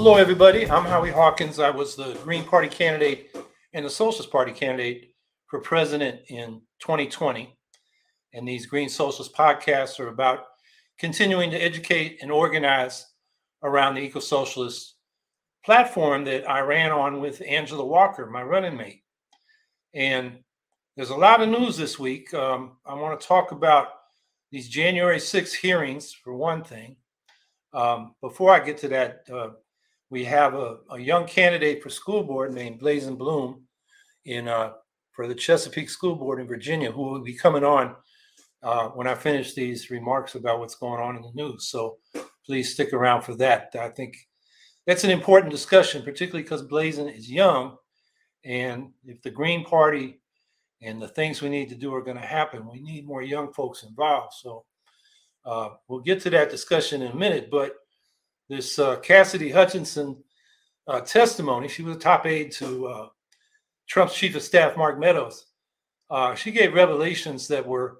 Hello, everybody. I'm Howie Hawkins. I was the Green Party candidate and the Socialist Party candidate for president in 2020. And these Green Socialist podcasts are about continuing to educate and organize around the eco-socialist platform that I ran on with Angela Walker, my running mate. And there's a lot of news this week. I want to talk about these January 6th hearings, for one thing. Before I get to that, we have a young candidate for school board named Blazin Bloom for the Chesapeake School Board in Virginia, who will be coming on when I finish these remarks about what's going on in the news. So please stick around for that. I think that's an important discussion, particularly because Blazin is young. And if the Green Party and the things we need to do are going to happen, we need more young folks involved. So we'll get to that discussion in a minute. But this Cassidy Hutchinson testimony, she was a top aide to Trump's chief of staff, Mark Meadows. She gave revelations that were,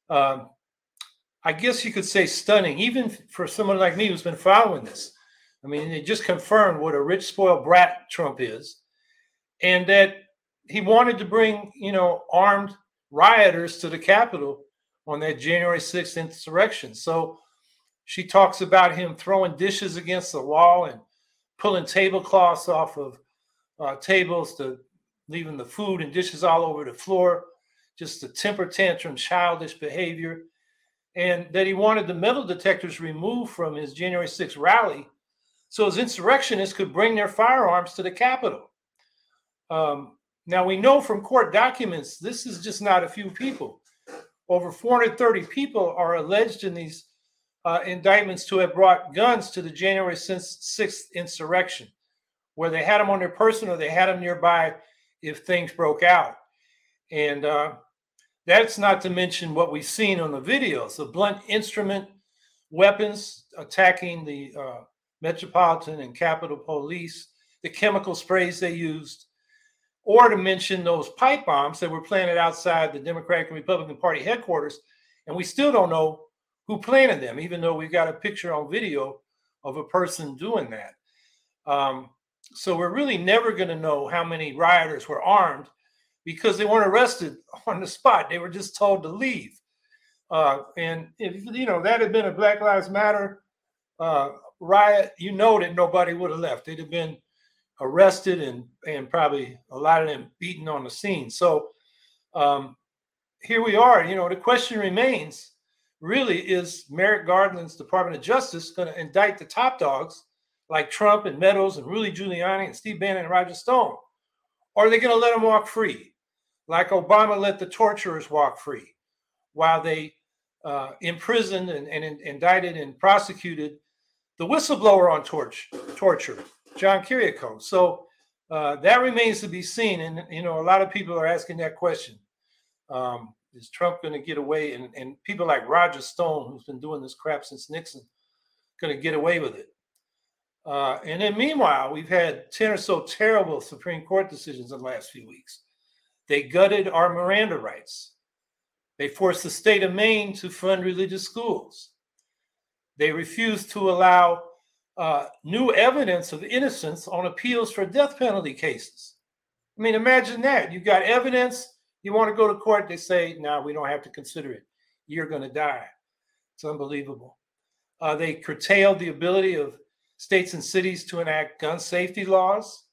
I guess you could say, stunning, even for someone like me who's been following this. I mean, it just confirmed what a rich, spoiled brat Trump is, and that he wanted to bring, armed rioters to the Capitol on that January 6th insurrection. So she talks about him throwing dishes against the wall and pulling tablecloths off of tables, to leaving the food and dishes all over the floor, just a temper tantrum, childish behavior, and that he wanted the metal detectors removed from his January 6th rally so his insurrectionists could bring their firearms to the Capitol. Now, we know from court documents, this is just not a few people. Over 430 people are alleged in these indictments to have brought guns to the January 6th insurrection, where they had them on their person or they had them nearby if things broke out. And that's not to mention what we've seen on the videos, the blunt instrument weapons attacking the Metropolitan and Capitol Police, the chemical sprays they used, or to mention those pipe bombs that were planted outside the Democratic and Republican Party headquarters. And we still don't know who planted them, even though we've got a picture on video of a person doing that. So we're really never going to know how many rioters were armed because they weren't arrested on the spot. They were just told to leave. And if, that had been a Black Lives Matter riot, that nobody would have left. They'd have been arrested and probably a lot of them beaten on the scene. So here we are. The question remains, really, is Merrick Garland's Department of Justice going to indict the top dogs like Trump and Meadows and Rudy Giuliani and Steve Bannon and Roger Stone? Or are they going to let them walk free, like Obama let the torturers walk free while they imprisoned and indicted and prosecuted the whistleblower on torture, John Kiriakou? So that remains to be seen. And, a lot of people are asking that question. Is Trump going to get away? And people like Roger Stone, who's been doing this crap since Nixon, going to get away with it? And then meanwhile, we've had 10 or so terrible Supreme Court decisions in the last few weeks. They gutted our Miranda rights. They forced the state of Maine to fund religious schools. They refused to allow new evidence of innocence on appeals for death penalty cases. I mean, imagine that. You've got evidence. You want to go to court, they say, no, we don't have to consider it. You're going to die. It's unbelievable. They curtailed the ability of states and cities to enact gun safety laws.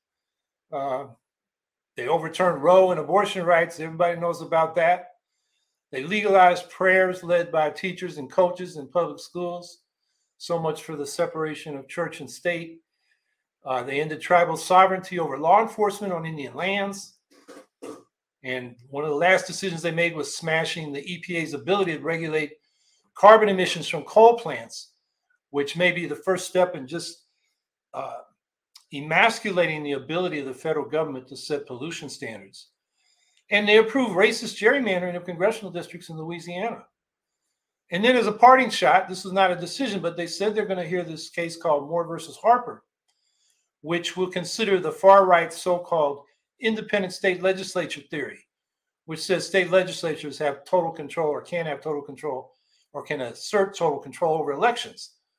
They overturned Roe and abortion rights. Everybody knows about that. They legalized prayers led by teachers and coaches in public schools. So much for the separation of church and state. They ended tribal sovereignty over law enforcement on Indian lands. And one of the last decisions they made was smashing the EPA's ability to regulate carbon emissions from coal plants, which may be the first step in just emasculating the ability of the federal government to set pollution standards. And they approved racist gerrymandering of congressional districts in Louisiana. And then as a parting shot, this is not a decision, but they said they're going to hear this case called Moore versus Harper, which will consider the far right so-called independent state legislature theory, which says state legislatures have total control or can have total control or can assert total control over elections.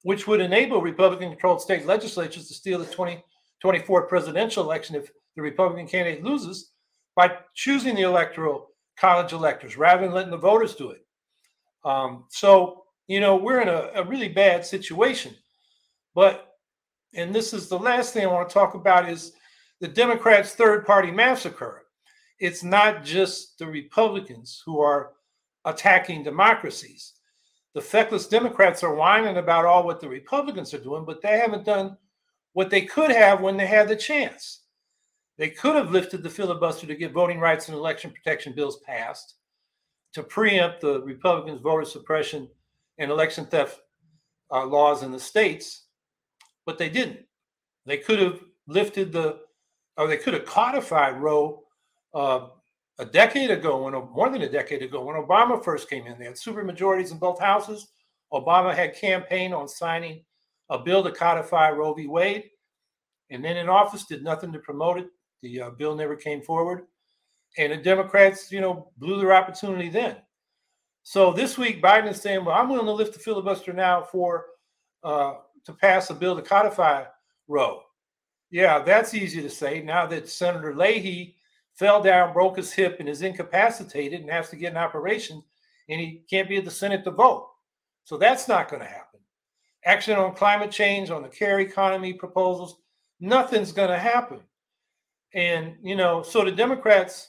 which would enable Republican-controlled state legislatures to steal the 2024 presidential election if the Republican candidate loses by choosing the electoral college electors rather than letting the voters do it. So, we're in a really bad situation. But, and this is the last thing I want to talk about, is the Democrats' third-party massacre. It's not just the Republicans who are attacking democracies. The feckless Democrats are whining about all what the Republicans are doing, but they haven't done what they could have when they had the chance. They could have lifted the filibuster to get voting rights and election protection bills passed, to preempt the Republicans' voter suppression and election theft laws in the states, but they didn't. They could have they could have codified Roe a decade ago, more than a decade ago, when Obama first came in. They had supermajorities in both houses. Obama had campaigned on signing a bill to codify Roe v. Wade, and then in office did nothing to promote it. The bill never came forward. And the Democrats, blew their opportunity then. So this week, Biden is saying, well, I'm willing to lift the filibuster now to pass a bill to codify Roe. Yeah, that's easy to say now that Senator Leahy fell down, broke his hip, and is incapacitated and has to get an operation, and he can't be at the Senate to vote. So that's not going to happen. Action on climate change, on the care economy proposals, nothing's going to happen. And, so the Democrats,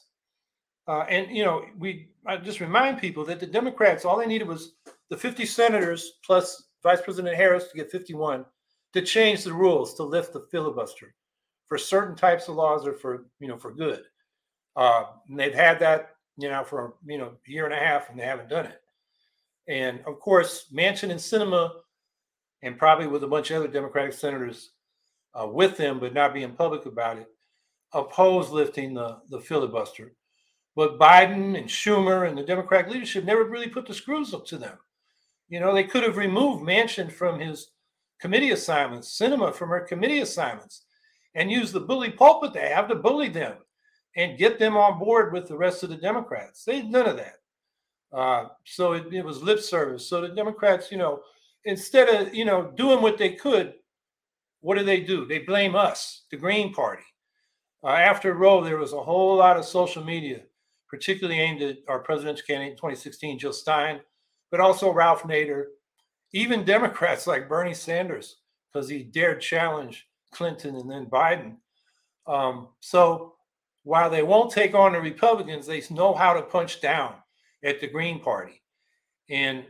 I just remind people that the Democrats, all they needed was the 50 senators plus Vice President Harris to get 51 to change the rules to lift the filibuster for certain types of laws or for good. And they've had that, for, a year and a half, and they haven't done it. And of course, Manchin and Sinema, and probably with a bunch of other Democratic senators with them, but not being public about it, oppose lifting the filibuster. But Biden and Schumer and the Democratic leadership never really put the screws up to them. They could have removed Manchin from his committee assignments, Sinema from her committee assignments, and used the bully pulpit they have to bully them and get them on board with the rest of the Democrats. They did none of that. So it was lip service. So the Democrats, instead of, doing what they could, what do? They blame us, the Green Party. After Roe, there was a whole lot of social media, particularly aimed at our presidential candidate in 2016, Jill Stein, but also Ralph Nader, even Democrats like Bernie Sanders, because he dared challenge Clinton and then Biden. So while they won't take on the Republicans, they know how to punch down at the Green Party. And,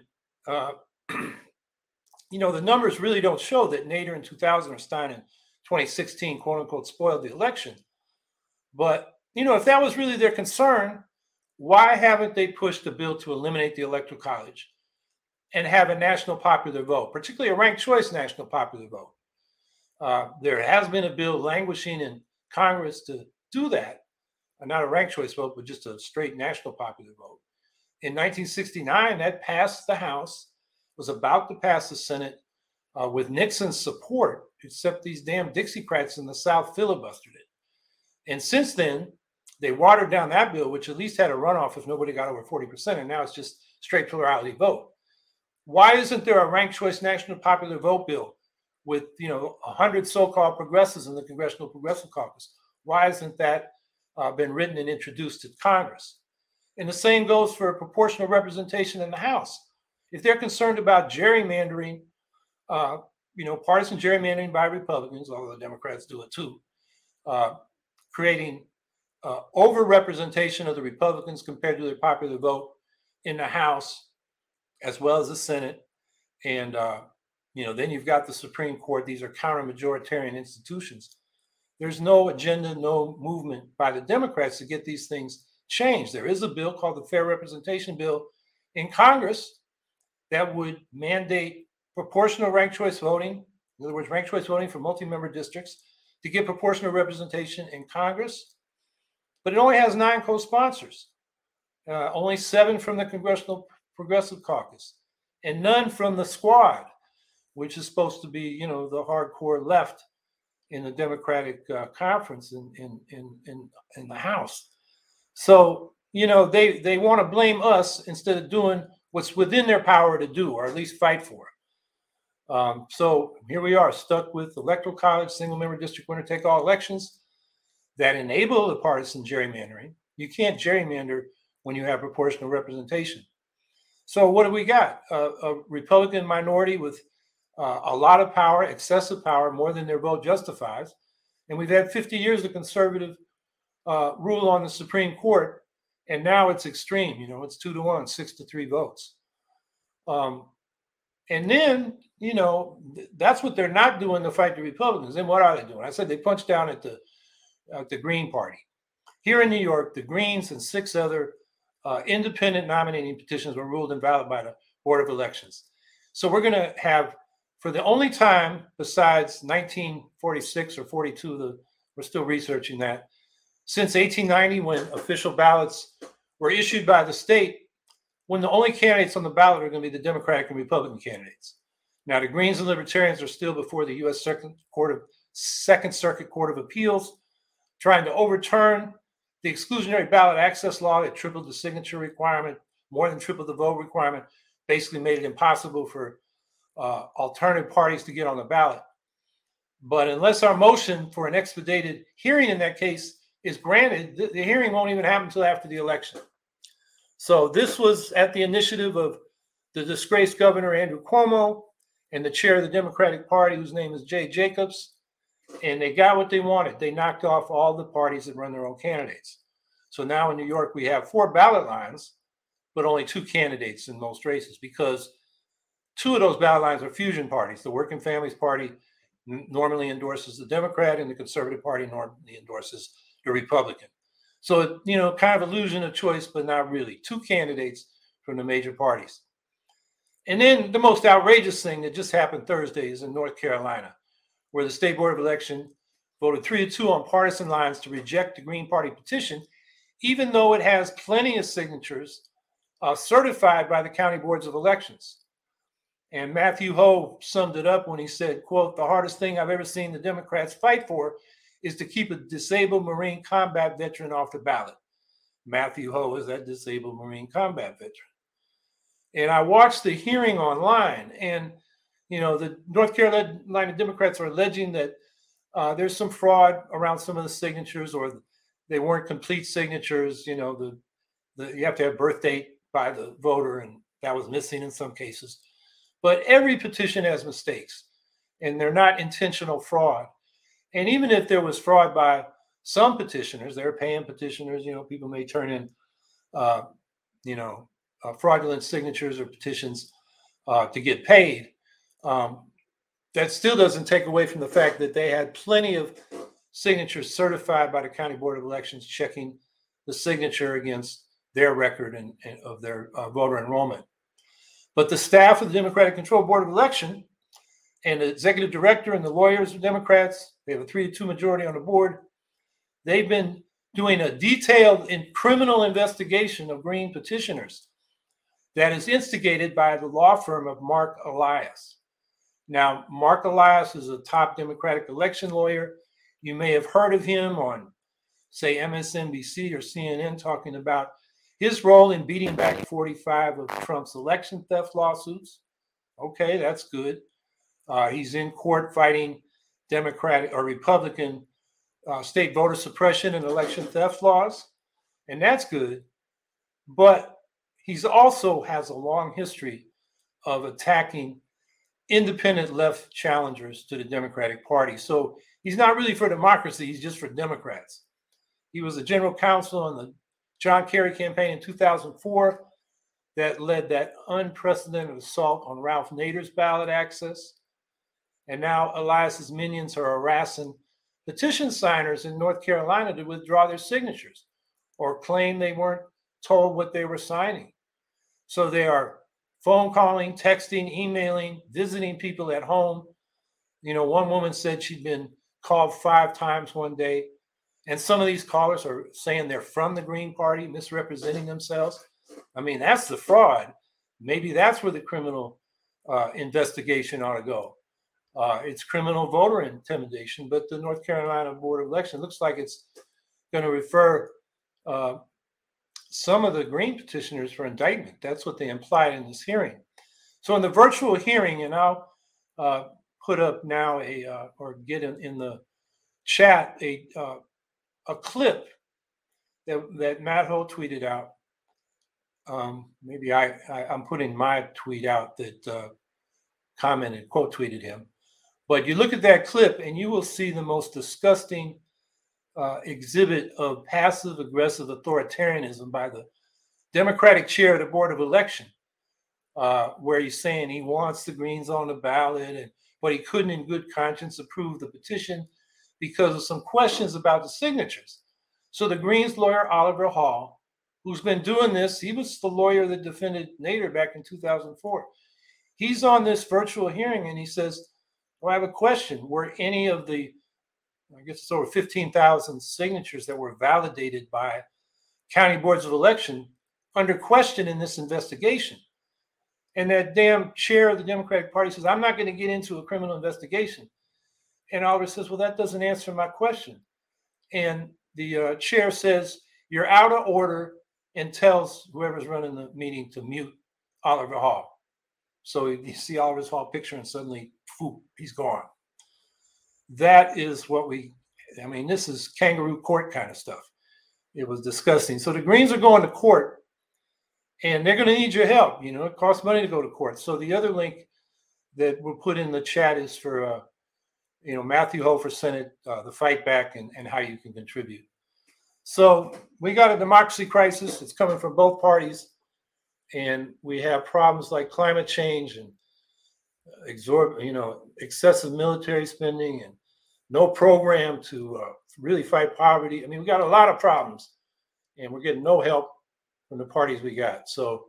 the numbers really don't show that Nader in 2000 or Stein in 2016, quote unquote, spoiled the election. But, if that was really their concern, why haven't they pushed a bill to eliminate the Electoral College and have a national popular vote, particularly a ranked choice national popular vote? There has been a bill languishing in Congress to do that, not a ranked choice vote, but just a straight national popular vote. In 1969, that passed the House, was about to pass the Senate with Nixon's support, except these damn Dixiecrats in the South filibustered it. And since then, they watered down that bill, which at least had a runoff if nobody got over 40%, and now it's just straight plurality vote. Why isn't there a ranked choice national popular vote bill with 100 so-called progressives in the Congressional Progressive Caucus? Why hasn't that been written and introduced to Congress? And the same goes for proportional representation in the House. If they're concerned about gerrymandering, partisan gerrymandering by Republicans, although the Democrats do it too, creating overrepresentation of the Republicans compared to their popular vote in the House, as well as the Senate. And, then you've got the Supreme Court. These are counter-majoritarian institutions. There's no agenda, no movement by the Democrats to get these things changed. There is a bill called the Fair Representation Bill in Congress that would mandate proportional ranked choice voting, in other words, ranked choice voting for multi-member districts, to get proportional representation in Congress. But it only has 9 co-sponsors, only 7 from the Congressional Progressive Caucus, and none from the Squad, which is supposed to be, the hardcore left in the Democratic conference in the House. So, they want to blame us instead of doing what's within their power to do, or at least fight for. So here we are, stuck with electoral college, single-member district winner-take-all elections that enable the partisan gerrymandering. You can't gerrymander when you have proportional representation. So what do we got? A Republican minority with a lot of power, excessive power, more than their vote justifies. And we've had 50 years of conservative rule on the Supreme Court, and now it's extreme. It's 2-1, 6-3 votes. And then, that's what they're not doing to fight the Republicans. Then what are they doing? I said they punched down at the Green Party. Here in New York, the Greens and 6 other independent nominating petitions were ruled invalid by the Board of Elections. So we're going to have, for the only time besides 1946 or 42, we're still researching that, since 1890, when official ballots were issued by the state, when the only candidates on the ballot are going to be the Democratic and Republican candidates. Now, the Greens and Libertarians are still before the U.S. Second Circuit Court of Appeals, trying to overturn the exclusionary ballot access law that tripled the signature requirement, more than tripled the vote requirement, basically made it impossible for alternative parties to get on the ballot. But unless our motion for an expedited hearing in that case is granted, the hearing won't even happen until after the election. So this was at the initiative of the disgraced Governor Andrew Cuomo and the chair of the Democratic Party, whose name is Jay Jacobs. And they got what they wanted. They knocked off all the parties that run their own candidates. So now in New York, we have 4 ballot lines, but only 2 candidates in most races, because 2 of those ballot lines are fusion parties. The Working Families Party normally endorses the Democrat, and the Conservative Party normally endorses the Republican. So, kind of illusion of choice, but not really. 2 candidates from the major parties. And then the most outrageous thing that just happened Thursday is in North Carolina, where the State Board of Election voted 3-2 on partisan lines to reject the Green Party petition, even though it has plenty of signatures certified by the county boards of elections. And Matthew Hoh summed it up when he said, quote, "The hardest thing I've ever seen the Democrats fight for is to keep a disabled Marine combat veteran off the ballot." Matthew Hoh is that disabled Marine combat veteran. And I watched the hearing online, and the North Carolina Democrats are alleging that there's some fraud around some of the signatures, or they weren't complete signatures. You have to have birth date by the voter, and that was missing in some cases. But every petition has mistakes, and they're not intentional fraud. And even if there was fraud by some petitioners, they're paying petitioners. People may turn in, fraudulent signatures or petitions to get paid. That still doesn't take away from the fact that they had plenty of signatures certified by the County Board of Elections, checking the signature against their record and of their voter enrollment. But the staff of the Democratic Control Board of Election and the executive director and the lawyers are Democrats. They have a 3-2 majority on the board. They've been doing a detailed criminal investigation of Green petitioners that is instigated by the law firm of Mark Elias. Now, Mark Elias is a top Democratic election lawyer. You may have heard of him on, say, MSNBC or CNN talking about his role in beating back 45 of Trump's election theft lawsuits. Okay, that's good. He's in court fighting Democratic or Republican state voter suppression and election theft laws, and that's good. But he's also has a long history of attacking independent left challengers to the Democratic Party. So he's not really for democracy, he's just for Democrats. He was the general counsel on the John Kerry campaign in 2004 that led that unprecedented assault on Ralph Nader's ballot access. And now Elias's minions are harassing petition signers in North Carolina to withdraw their signatures or claim they weren't told what they were signing. So they are phone calling, texting, emailing, visiting people at home. One woman said she'd been called 5 times one day. And some of these callers are saying they're from the Green Party, misrepresenting themselves. I mean, that's the fraud. Maybe that's where the criminal investigation ought to go. It's criminal voter intimidation, but the North Carolina Board of Election looks like it's going to refer some of the Green petitioners for indictment. That's what they implied in this hearing. So in the virtual hearing, and I'll put up now or get in the chat a clip that Matt Ho tweeted out. Maybe I'm putting my tweet out that commented, quote tweeted him. But you look at that clip and you will see the most disgusting exhibit of passive aggressive authoritarianism by the Democratic chair of the Board of Election, where he's saying he wants the Greens on the ballot, but he couldn't in good conscience approve the petition because of some questions about the signatures. So the Greens lawyer, Oliver Hall, who's been doing this, he was the lawyer that defended Nader back in 2004. He's on this virtual hearing and he says, well, I have a question. Were any of the, I guess it's over 15,000 signatures that were validated by county boards of election under question in this investigation? And that damn chair of the Democratic Party says, I'm not going to get into a criminal investigation. And Oliver says, well, that doesn't answer my question. And the chair says, you're out of order, and tells whoever's running the meeting to mute Oliver Hall. So you see Oliver Hall picture and suddenly, poof, he's gone. That is what this is kangaroo court kind of stuff. It was disgusting. So the Greens are going to court and they're going to need your help. It costs money to go to court. So the other link that we'll put in the chat is for, Matthew Ho for Senate, the fight back and how you can contribute. So we got a democracy crisis. It's coming from both parties. And we have problems like climate change and excessive military spending and no program to really fight poverty. We got a lot of problems and we're getting no help from the parties we got. So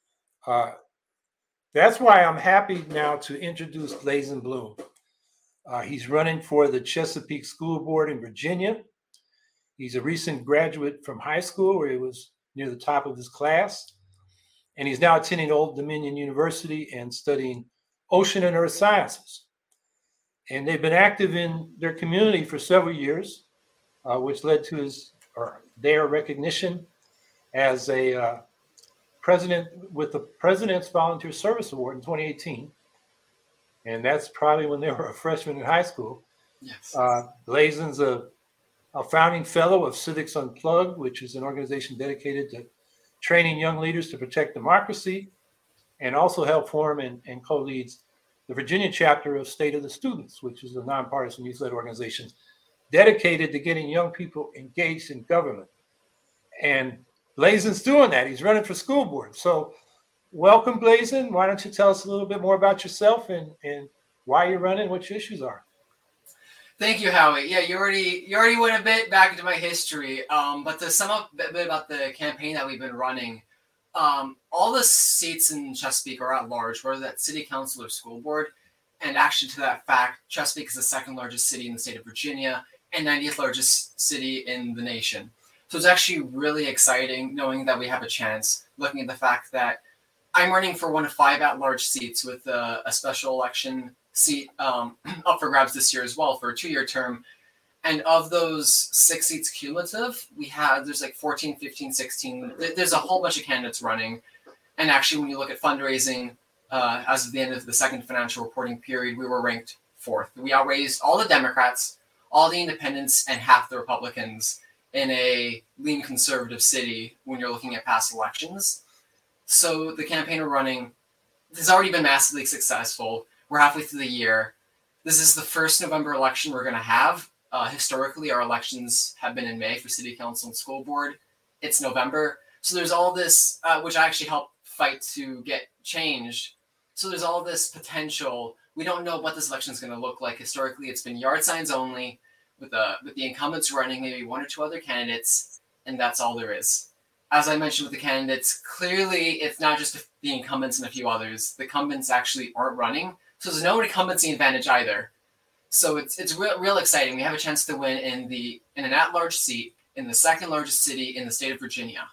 that's why I'm happy now to introduce Blazen Bloom. He's running for the Chesapeake School Board in Virginia. He's a recent graduate from high school where he was near the top of his class. And he's now attending Old Dominion University and studying ocean and earth sciences. And they've been active in their community for several years, which led to their recognition as a president with the President's Volunteer Service Award in 2018. And that's probably when they were a freshman in high school. Yes. Blazen's a founding fellow of Civics Unplugged, which is an organization dedicated to training young leaders to protect democracy, and also help form and co-leads the Virginia chapter of State of the Students, which is a nonpartisan youth-led organization dedicated to getting young people engaged in government. And Blazen's doing that. He's running for school board. So welcome, Blazen. Why don't you tell us a little bit more about yourself and why you're running, what your issues are? Thank you, Howie. Yeah, you already went a bit back into my history, but to sum up a bit about the campaign that we've been running, all the seats in Chesapeake are at large, whether that's city council or school board. And actually, to that fact, Chesapeake is the second largest city in the state of Virginia and 90th largest city in the nation. So it's actually really exciting knowing that we have a chance, looking at the fact that I'm running for one of 5 at-large seats with a special election seat up for grabs this year as well for a 2-year term. And of those 6 seats cumulative, there's like 14, 15, 16. There's a whole bunch of candidates running. And actually, when you look at fundraising, as of the end of the second financial reporting period, we were ranked 4th. We outraised all the Democrats, all the independents, and half the Republicans in a lean conservative city when you're looking at past elections. So the campaign we're running has already been massively successful. We're halfway through the year. This is the first November election we're going to have. Historically, our elections have been in May for city council and school board. It's November. So there's all this, which I actually helped fight to get changed. So there's all this potential. We don't know what this election is going to look like. Historically, it's been yard signs only with the incumbents running maybe 1 or 2 other candidates, and that's all there is. As I mentioned with the candidates, clearly it's not just the incumbents and a few others. The incumbents actually aren't running. So there's no incumbency advantage either. So it's real exciting. We have a chance to win in an at-large seat in the second largest city in the state of Virginia.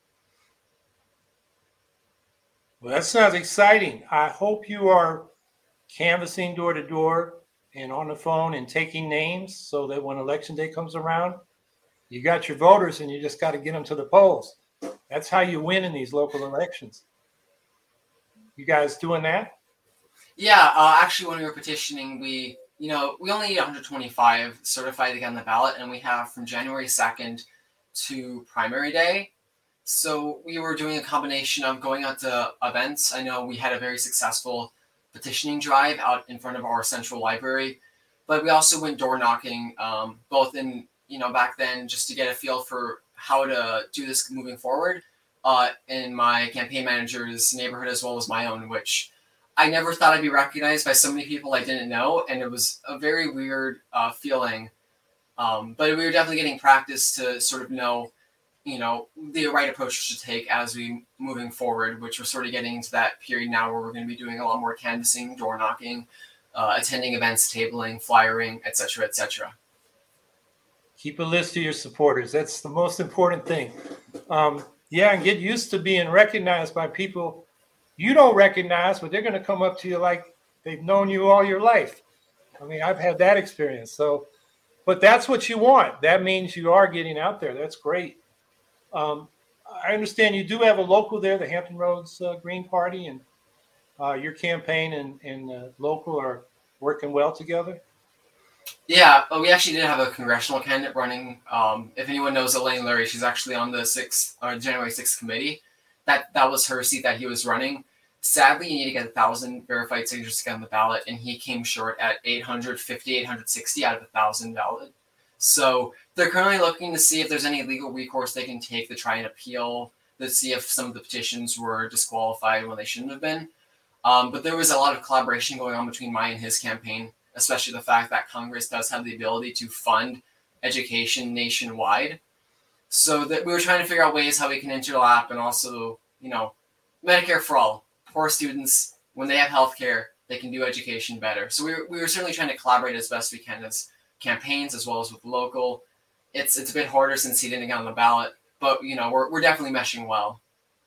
Well, that sounds exciting. I hope you are canvassing door to door and on the phone and taking names so that when election day comes around, you got your voters and you just got to get them to the polls. That's how you win in these local elections. You guys doing that? Yeah, actually, when we were petitioning, we only need 125 certified to get on the ballot, and we have from January 2nd to primary day. So we were doing a combination of going out to events. I know we had a very successful petitioning drive out in front of our central library, but we also went door knocking, both in, back then just to get a feel for how to do this moving forward, in my campaign manager's neighborhood as well as my own, which I never thought I'd be recognized by so many people I didn't know, and it was a very weird feeling. But we were definitely getting practice to sort of know, the right approach to take as we moving forward, which we're sort of getting into that period now where we're going to be doing a lot more canvassing, door knocking, attending events, tabling, flyering, etc., etc. Keep a list of your supporters. That's the most important thing. Yeah, and get used to being recognized by people you don't recognize, but they're going to come up to you like they've known you all your life. I mean, I've had that experience. So, but that's what you want. That means you are getting out there. That's great. I understand you do have a local there, the Hampton Roads Green Party, and your campaign and local are working well together. Yeah, we actually did have a congressional candidate running. If anyone knows Elaine Lurie, she's actually on the January 6th committee. That was her seat that he was running. Sadly, you need to get 1,000 verified signatures to get on the ballot, and he came short at 850, 860 out of 1,000 valid. So they're currently looking to see if there's any legal recourse they can take to try and appeal, to see if some of the petitions were disqualified when they shouldn't have been. But there was a lot of collaboration going on between my and his campaign, especially the fact that Congress does have the ability to fund education nationwide. So that we were trying to figure out ways how we can interlap, and also, Medicare for all. Poor students, when they have healthcare, they can do education better. So we were certainly trying to collaborate as best we can as campaigns as well as with local. It's a bit harder since he didn't get on the ballot, but we're definitely meshing well.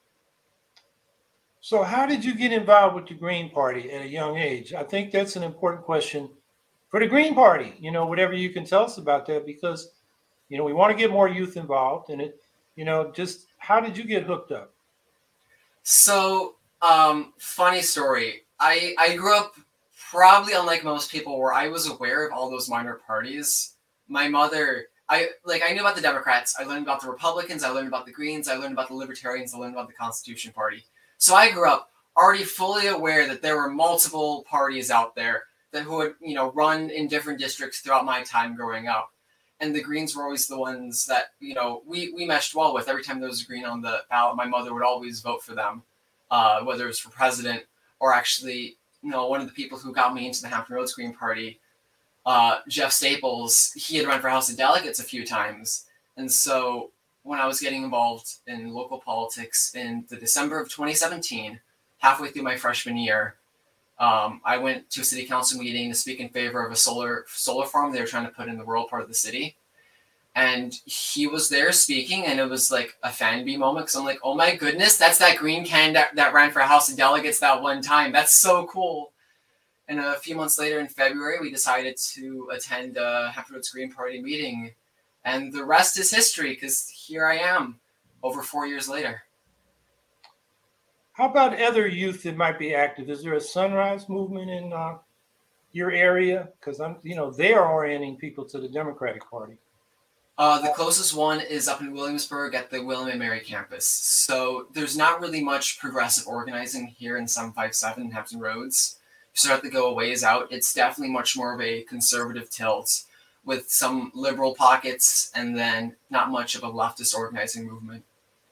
So how did you get involved with the Green Party at a young age? I think that's an important question for the Green Party. Whatever you can tell us about that, because we want to get more youth involved in it. Just how did you get hooked up? So, funny story. I grew up probably unlike most people where I was aware of all those minor parties. My mother, I knew about the Democrats. I learned about the Republicans. I learned about the Greens. I learned about the Libertarians. I learned about the Constitution Party. So I grew up already fully aware that there were multiple parties out there that who would, run in different districts throughout my time growing up. And the Greens were always the ones that, we meshed well with. Every time there was a Green on the ballot, my mother would always vote for them, whether it was for president or actually, one of the people who got me into the Hampton Roads Green Party, Jeff Staples, he had run for House of Delegates a few times. And so when I was getting involved in local politics in the December of 2017, halfway through my freshman year, I went to a city council meeting to speak in favor of a solar farm they were trying to put in the rural part of the city. And he was there speaking, and it was like a fan bee moment, because I'm like, oh my goodness, that's that Green candidate that ran for House of Delegates that one time. That's so cool. And a few months later in February, we decided to attend a Hampton Roads Green Party meeting. And the rest is history, because here I am over 4 years later. How about other youth that might be active? Is there a Sunrise movement in your area? Because they are orienting people to the Democratic Party. The closest one is up in Williamsburg at the William and Mary campus. So there's not really much progressive organizing here in 757 in Hampton Roads. You sort of have to go a ways out. It's definitely much more of a conservative tilt with some liberal pockets, and then not much of a leftist organizing movement.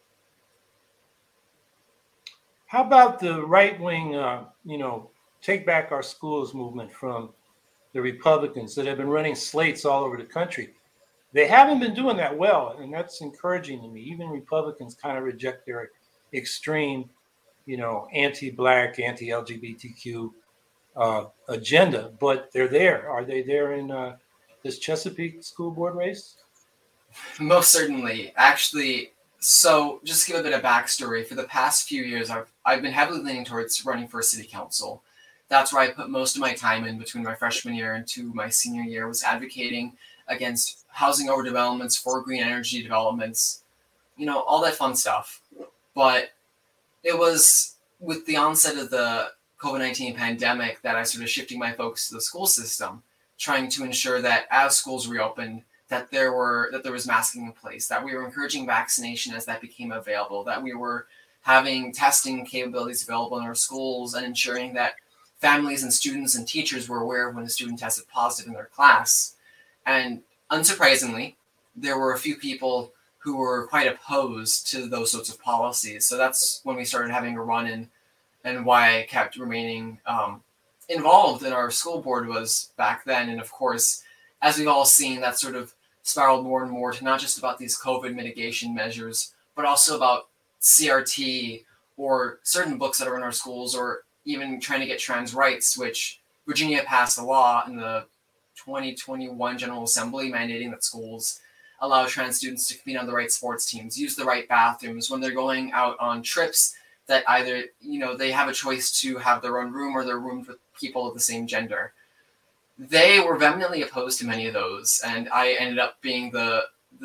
How about the right-wing, take back our schools movement from the Republicans that have been running slates all over the country? They haven't been doing that well, and that's encouraging to me. Even Republicans kind of reject their extreme, anti-Black, anti-LGBTQ agenda, but they're there. Are they there in this Chesapeake school board race? Most certainly. Actually, so just to give a bit of backstory, for the past few years, I've been heavily leaning towards running for city council. That's where I put most of my time in between my freshman year and to my senior year, was advocating against housing overdevelopments, for green energy developments, all that fun stuff. But it was with the onset of the COVID-19 pandemic that I started shifting my focus to the school system, trying to ensure that as schools reopened, that there was masking in place, that we were encouraging vaccination as that became available, that we were having testing capabilities available in our schools, and ensuring that families and students and teachers were aware of when a student tested positive in their class. And unsurprisingly, there were a few people who were quite opposed to those sorts of policies. So that's when we started having a run-in, and why I kept remaining involved in our school board was back then. And of course, as we've all seen, that sort of spiraled more and more to not just about these COVID mitigation measures, but also about CRT or certain books that are in our schools, or even trying to get trans rights, which Virginia passed a law in the 2021 General Assembly mandating that schools allow trans students to compete on the right sports teams, use the right bathrooms when they're going out on trips, that either, they have a choice to have their own room or they're roomed with people of the same gender. They were vehemently opposed to many of those, and I ended up being the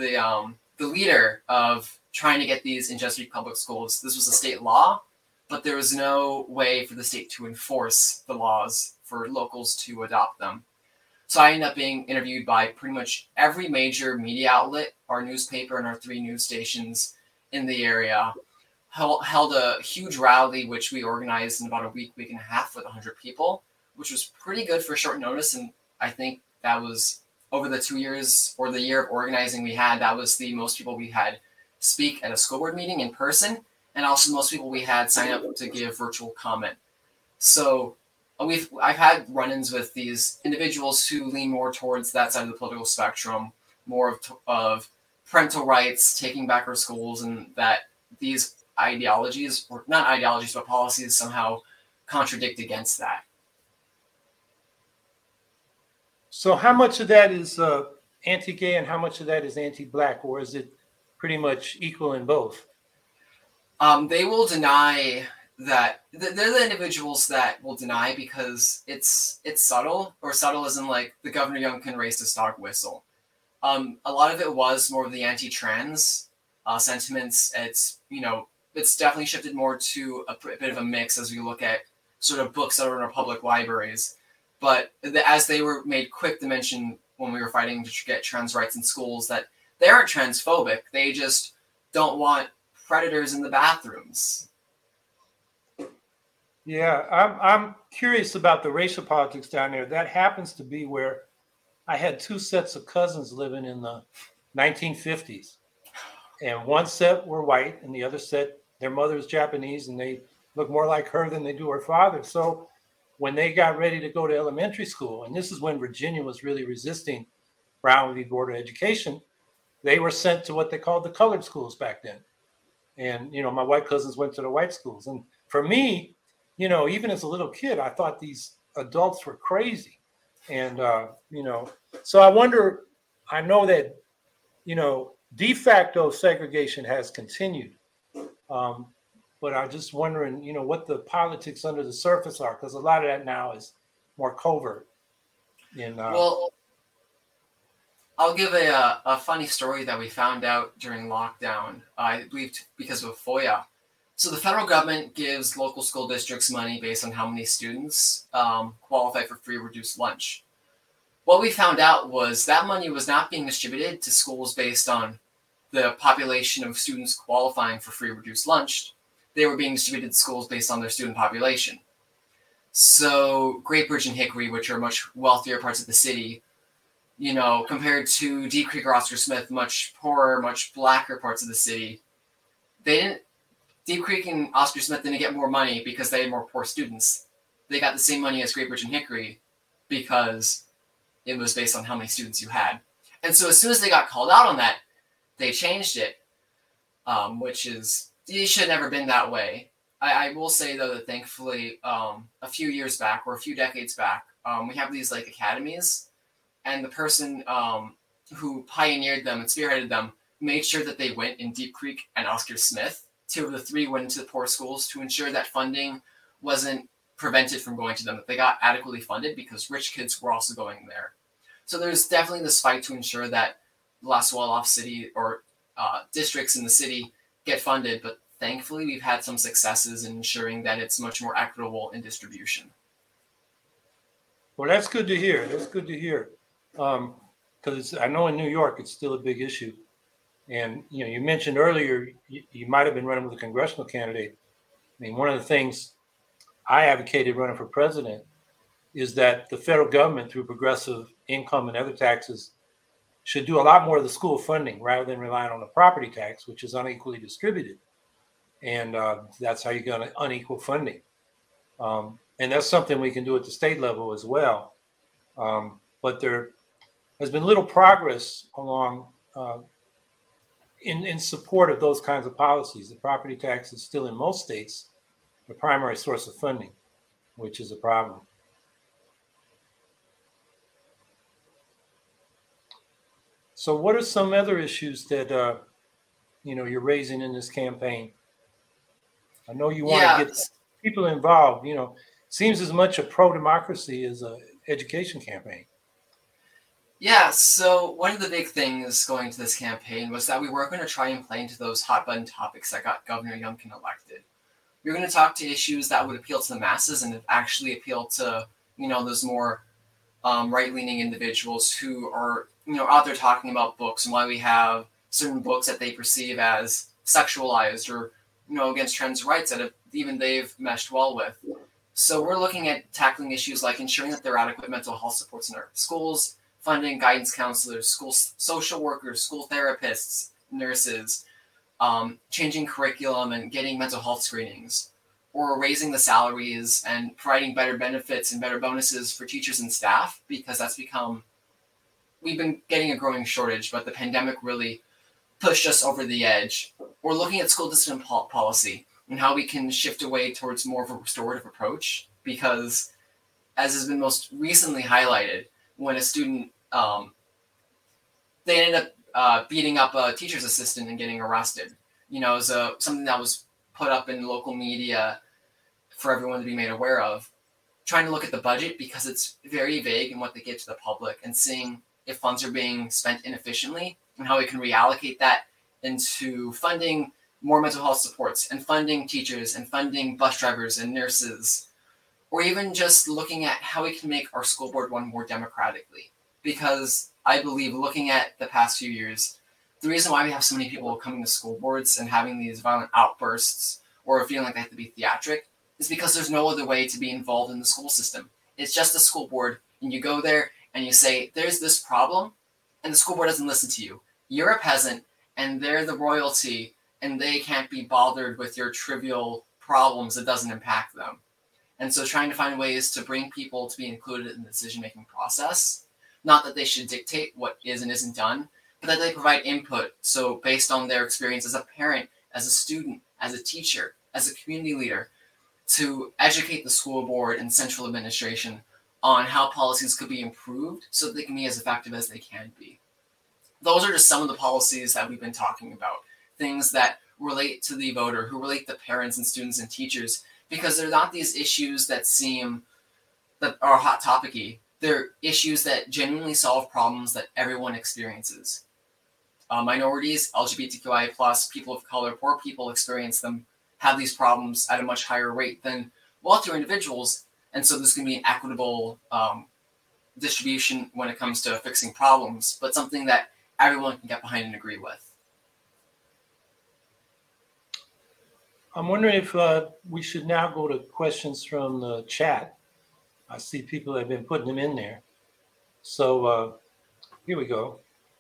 leader of trying to get these in Chesapeake Public Schools. This was a state law, but there was no way for the state to enforce the laws for locals to adopt them. So I ended up being interviewed by pretty much every major media outlet, our newspaper and our 3 news stations in the area, held a huge rally, which we organized in about a week and a half with 100 people, which was pretty good for short notice. And I think that was, over the 2 years or the year of organizing we had, that was the most people we had speak at a school board meeting in person, and also most people we had sign up to give virtual comment. So I've had run-ins with these individuals who lean more towards that side of the political spectrum, more of parental rights, taking back our schools, and that these ideologies, or not ideologies, but policies somehow contradict against that. So how much of that is anti-gay and how much of that is anti-black, or is it pretty much equal in both? They will deny that. They're the individuals that will deny because it's subtle, or subtle as in like the Governor Youngkin racist dog whistle. A lot of it was more of the anti-trans sentiments. It's definitely shifted more to a bit of a mix as we look at sort of books that are in our public libraries. But as they were made quick to mention when we were fighting to get trans rights in schools, that they aren't transphobic. They just don't want predators in the bathrooms. Yeah, I'm curious about the racial politics down there. That happens to be where I had 2 sets of cousins living in the 1950s. And one set were white, and the other set, their mother is Japanese, and they look more like her than they do her father. So when they got ready to go to elementary school, and this is when Virginia was really resisting Brown v. Board of Education, they were sent to what they called the colored schools back then. And, my white cousins went to the white schools. And for me, even as a little kid, I thought these adults were crazy. And, so I wonder, I know that, de facto segregation has continued. But I'm just wondering, what the politics under the surface are, because a lot of that now is more covert. Well, I'll give a funny story that we found out during lockdown, I believe because of FOIA. So the federal government gives local school districts money based on how many students qualify for free reduced lunch. What we found out was that money was not being distributed to schools based on the population of students qualifying for free reduced lunch. They were being distributed to schools based on their student population. So Great Bridge and Hickory, which are much wealthier parts of the city, compared to Deep Creek or Oscar Smith, much poorer, much blacker parts of the city, Deep Creek and Oscar Smith didn't get more money because they had more poor students. They got the same money as Great Bridge and Hickory because it was based on how many students you had. And so as soon as they got called out on that, they changed it, which is, it should have never been that way. I will say, though, that thankfully, a few years back or a few decades back, we have these like academies, and the person who pioneered them and spearheaded them made sure that they went in Deep Creek and Oscar Smith. 2 of the 3 went into the poor schools to ensure that funding wasn't prevented from going to them, that they got adequately funded because rich kids were also going there. So there's definitely this fight to ensure that less well-off city or districts in the city get funded, but thankfully we've had some successes in ensuring that it's much more equitable in distribution. Well, that's good to hear. That's good to hear. Because I know in New York, it's still a big issue. And, you mentioned earlier, you might have been running with a congressional candidate. I mean, one of the things I advocated running for president is that the federal government, through progressive income and other taxes, should do a lot more of the school funding rather than relying on the property tax, which is unequally distributed. And that's how you get unequal funding. And that's something we can do at the state level as well. But there has been little progress along in support of those kinds of policies. The property tax is still in most states the primary source of funding, which is a problem. So what are some other issues that you're raising in this campaign? I know you want to get people involved. Seems as much a pro-democracy as an education campaign. Yeah, so one of the big things going to this campaign was that we were going to try and play into those hot button topics that got Governor Youngkin elected. We were going to talk to issues that would appeal to the masses and actually appeal to, those more right-leaning individuals who are, out there talking about books and why we have certain books that they perceive as sexualized or, against trans rights that even they've meshed well with. So we're looking at tackling issues like ensuring that there are adequate mental health supports in our schools, funding guidance counselors, school social workers, school therapists, nurses, changing curriculum and getting mental health screenings, or raising the salaries and providing better benefits and better bonuses for teachers and staff, because we've been getting a growing shortage, but the pandemic really pushed us over the edge. We're looking at school discipline policy and how we can shift away towards more of a restorative approach, because as has been most recently highlighted, when a student, they ended up beating up a teacher's assistant and getting arrested. It was something that was put up in local media for everyone to be made aware of. Trying to look at the budget because it's very vague in what they give to the public, and seeing if funds are being spent inefficiently and how we can reallocate that into funding more mental health supports and funding teachers and funding bus drivers and nurses, or even just looking at how we can make our school board run more democratically. Because I believe, looking at the past few years, the reason why we have so many people coming to school boards and having these violent outbursts or feeling like they have to be theatric is because there's no other way to be involved in the school system. It's just the school board, and you go there and you say, there's this problem, and the school board doesn't listen to you. You're a peasant, and they're the royalty, and they can't be bothered with your trivial problems that doesn't impact them. And so trying to find ways to bring people to be included in the decision-making process, not that they should dictate what is and isn't done, but that they provide input. So based on their experience as a parent, as a student, as a teacher, as a community leader, to educate the school board and central administration on how policies could be improved so that they can be as effective as they can be. Those are just some of the policies that we've been talking about, things that relate to the voter, who relate to parents and students and teachers, because they're not these issues that are hot topic-y. They're issues that genuinely solve problems that everyone experiences. Minorities, LGBTQIA+, people of color, poor people have these problems at a much higher rate than wealthier individuals. And so there's going to be an equitable distribution when it comes to fixing problems, but something that everyone can get behind and agree with. I'm wondering if we should now go to questions from the chat. I see people have been putting them in there. So here we go.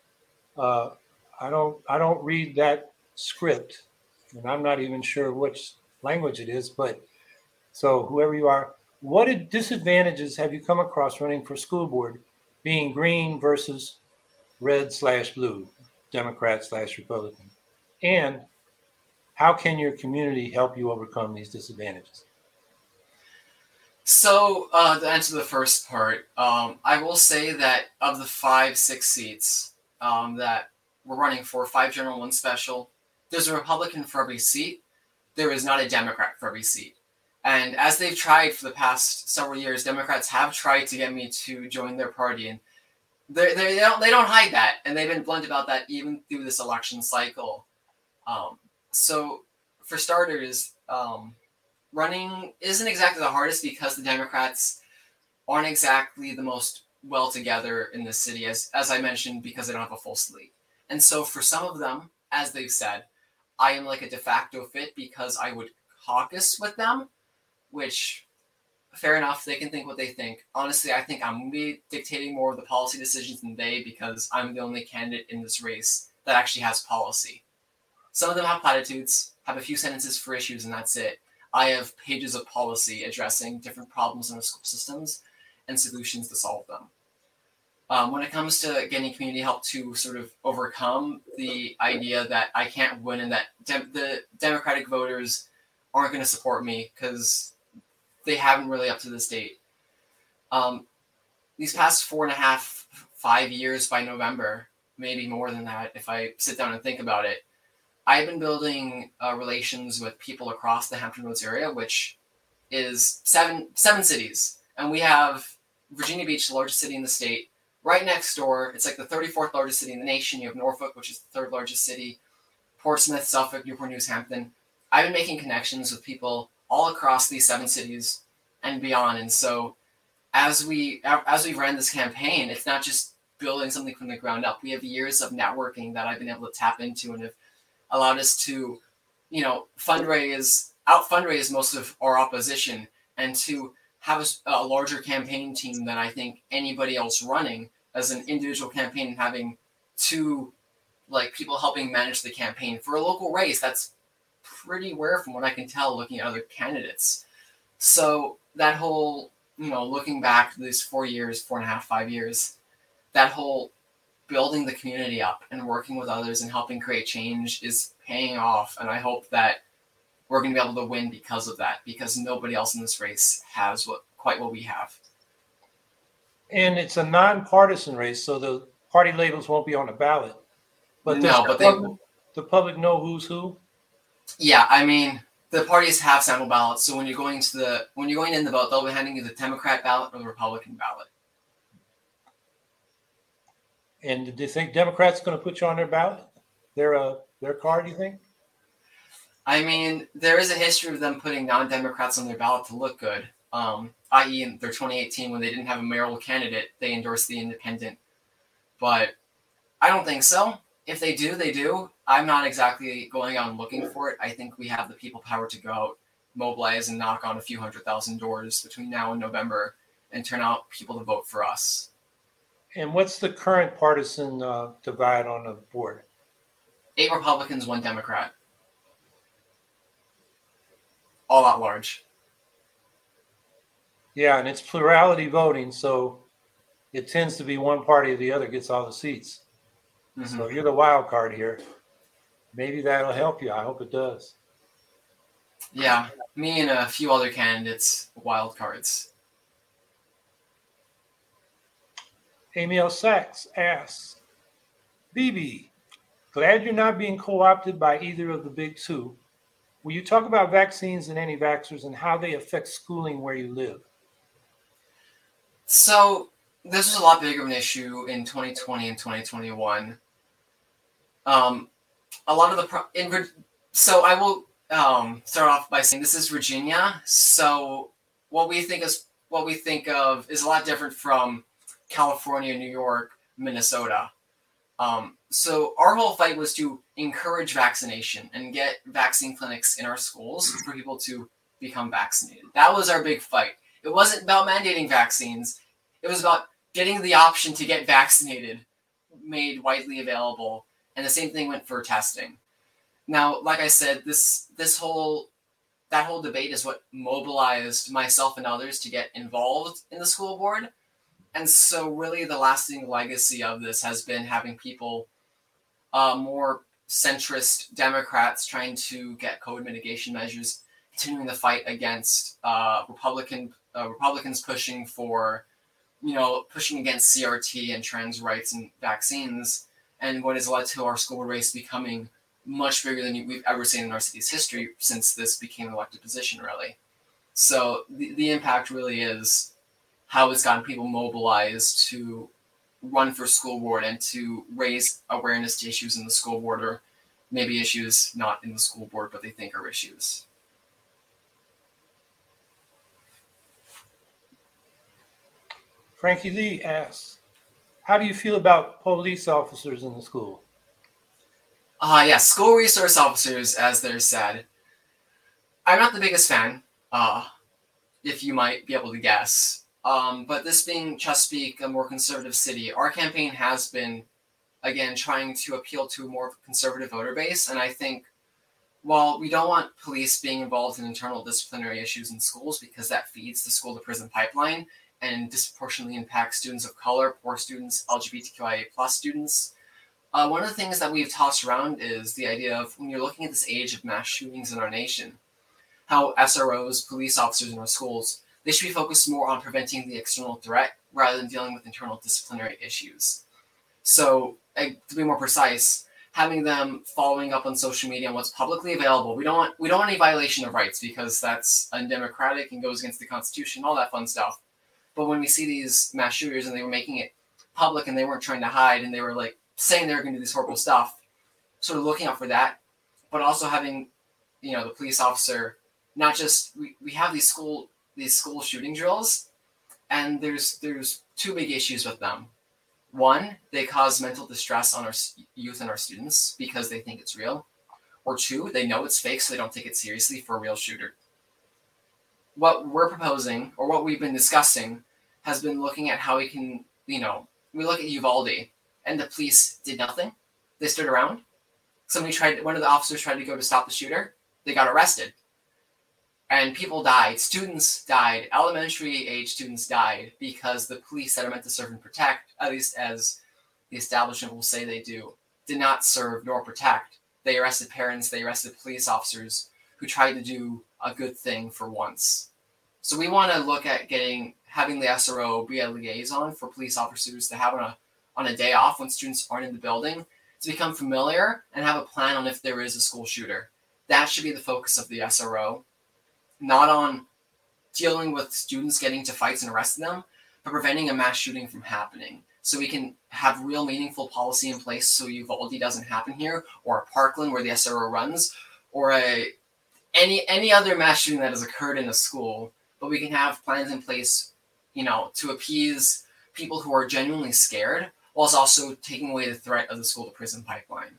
I don't read that script, and I'm not even sure which language it is, but so whoever you are, what disadvantages have you come across running for school board, being green versus red/blue, Democrat/Republican? And how can your community help you overcome these disadvantages? So to answer the first part, I will say that of the 5-6 seats that we're running for, 5 general, 1 special, there's a Republican for every seat. There is not a Democrat for every seat. And as they've tried for the past several years, Democrats have tried to get me to join their party, and they don't hide that, and they've been blunt about that even through this election cycle. So for starters, running isn't exactly the hardest because the Democrats aren't exactly the most well together in the city, as I mentioned, because they don't have a full slate. And so for some of them, as they've said, I am like a de facto fit because I would caucus with them, which fair enough, they can think what they think. Honestly, I think I'm going to be dictating more of the policy decisions than they because I'm the only candidate in this race that actually has policy. Some of them have platitudes, have a few sentences for issues, and that's it. I have pages of policy addressing different problems in the school systems and solutions to solve them. When it comes to getting community help to sort of overcome the idea that I can't win and that the Democratic voters aren't going to support me because they haven't really up to this date. These past 4.5, 5 years by November, maybe more than that if I sit down and think about it, I've been building relations with people across the Hampton Roads area, which is seven cities. And we have Virginia Beach, the largest city in the state. Right next door, it's like the 34th largest city in the nation. You have Norfolk, which is the third largest city. Portsmouth, Suffolk, Newport News, Hampton. I've been making connections with people all across these 7 cities and beyond. And so as we ran this campaign, it's not just building something from the ground up. We have years of networking that I've been able to tap into and have allowed us to, fundraise most of our opposition and to have a larger campaign team than I think anybody else running as an individual campaign and having 2 people helping manage the campaign for a local race. That's pretty rare from what I can tell looking at other candidates. So that whole, looking back these 4 years, 4.5, 5 years, that whole building the community up and working with others and helping create change is paying off. And I hope that we're going to be able to win because of that, because nobody else in this race has quite what we have. And it's a nonpartisan race, so the party labels won't be on the ballot. But the public know who's who. Yeah, I mean, the parties have sample ballots, so when you're going in the vote, they'll be handing you the Democrat ballot or the Republican ballot. And do you think Democrats are going to put you on their ballot? Their card, you think? I mean, there is a history of them putting non-Democrats on their ballot to look good. I.e. in their 2018, when they didn't have a mayoral candidate, they endorsed the independent. But I don't think so. If they do, they do. I'm not exactly going out and looking for it. I think we have the people power to go out, mobilize, and knock on a few 100,000 doors between now and November and turn out people to vote for us. And what's the current partisan divide on the board? 8 Republicans, 1 Democrat. All at large. Yeah, and it's plurality voting, so it tends to be one party or the other gets all the seats. Mm-hmm. So you're the wild card here. Maybe that'll help you. I hope it does. Yeah, me and a few other candidates, wild cards. Emil Sachs asks, BB, glad you're not being co-opted by either of the big 2. Will you talk about vaccines and anti-vaxxers and how they affect schooling where you live? So this was a lot bigger of an issue in 2020 and 2021. A lot of so I will start off by saying this is Virginia. So what we think of is a lot different from California, New York, Minnesota. So our whole fight was to encourage vaccination and get vaccine clinics in our schools for people to become vaccinated. That was our big fight. It wasn't about mandating vaccines. It was about getting the option to get vaccinated made widely available. And the same thing went for testing. Now, like I said, that whole debate is what mobilized myself and others to get involved in the school board. And so really the lasting legacy of this has been having people, more centrist Democrats trying to get COVID mitigation measures, continuing the fight against Republicans pushing against CRT and trans rights and vaccines, and what has led to our school board race becoming much bigger than we've ever seen in our city's history since this became an elected position, really. So the impact really is how it's gotten people mobilized to run for school board and to raise awareness to issues in the school board or maybe issues not in the school board, but they think are issues. Frankie Lee asks, how do you feel about police officers in the school? Yeah, school resource officers, as they're said. I'm not the biggest fan, if you might be able to guess. But this being Chesapeake, a more conservative city, our campaign has been, again, trying to appeal to a more conservative voter base. And I think while we don't want police being involved in internal disciplinary issues in schools because that feeds the school to prison pipeline and disproportionately impacts students of color, poor students, LGBTQIA+ students, one of the things that we've tossed around is the idea of when you're looking at this age of mass shootings in our nation, how SROs, police officers in our schools, they should be focused more on preventing the external threat rather than dealing with internal disciplinary issues. So, to be more precise, having them following up on social media on what's publicly available. We don't want any violation of rights because that's undemocratic and goes against the Constitution, all that fun stuff. But when we see these mass shooters and they were making it public and they weren't trying to hide and they were like saying they were going to do this horrible stuff, sort of looking out for that, but also having, the police officer, not just, we have these school shooting drills, and there's two big issues with them. One, they cause mental distress on our youth and our students because they think it's real. Or two, they know it's fake, so they don't take it seriously for a real shooter. What we're proposing, or what we've been discussing, has been looking at how we can, we look at Uvalde, and the police did nothing. They stood around. One of the officers tried to go to stop the shooter. They got arrested. And people died. Students died. Elementary age students died because the police that are meant to serve and protect, at least as the establishment will say they do, did not serve nor protect. They arrested parents. They arrested police officers who tried to do a good thing for once. So we want to look at having the SRO be a liaison for police officers to have on a day off when students aren't in the building, to become familiar and have a plan on if there is a school shooter. That should be the focus of the SRO, not on dealing with students getting to fights and arresting them, but preventing a mass shooting from happening. So we can have real meaningful policy in place so Uvalde doesn't happen here, or Parkland where the SRO runs, or any other mass shooting that has occurred in a school. But we can have plans in place, to appease people who are genuinely scared, whilst also taking away the threat of the school to prison pipeline.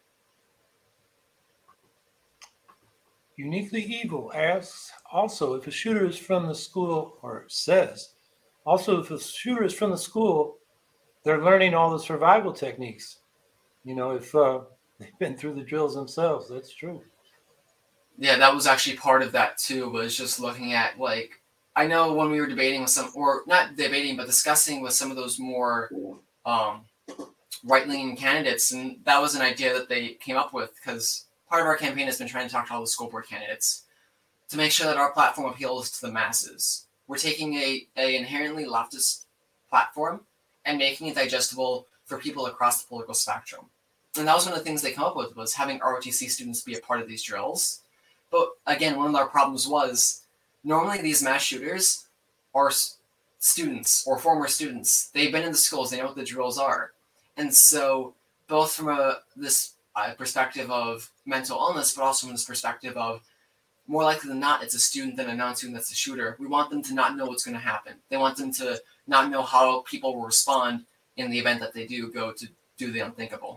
Uniquely Evil asks, also, if a shooter is from the school, or says, also, if a shooter is from the school, they're learning all the survival techniques. If they've been through the drills themselves, that's true. Yeah, that was actually part of that too, was just looking at, I know when we were debating with not debating, but discussing with some of those more right-leaning candidates, and that was an idea that they came up with, because part of our campaign has been trying to talk to all the school board candidates to make sure that our platform appeals to the masses. We're taking a inherently leftist platform and making it digestible for people across the political spectrum. And that was one of the things they come up with, was having ROTC students be a part of these drills. But again, one of our problems was normally these mass shooters are students or former students. They've been in the schools. They know what the drills are. And so both from this perspective of mental illness, but also from this perspective of more likely than not, it's a student than a non-student that's the shooter. We want them to not know what's going to happen. They want them to not know how people will respond in the event that they do go to do the unthinkable.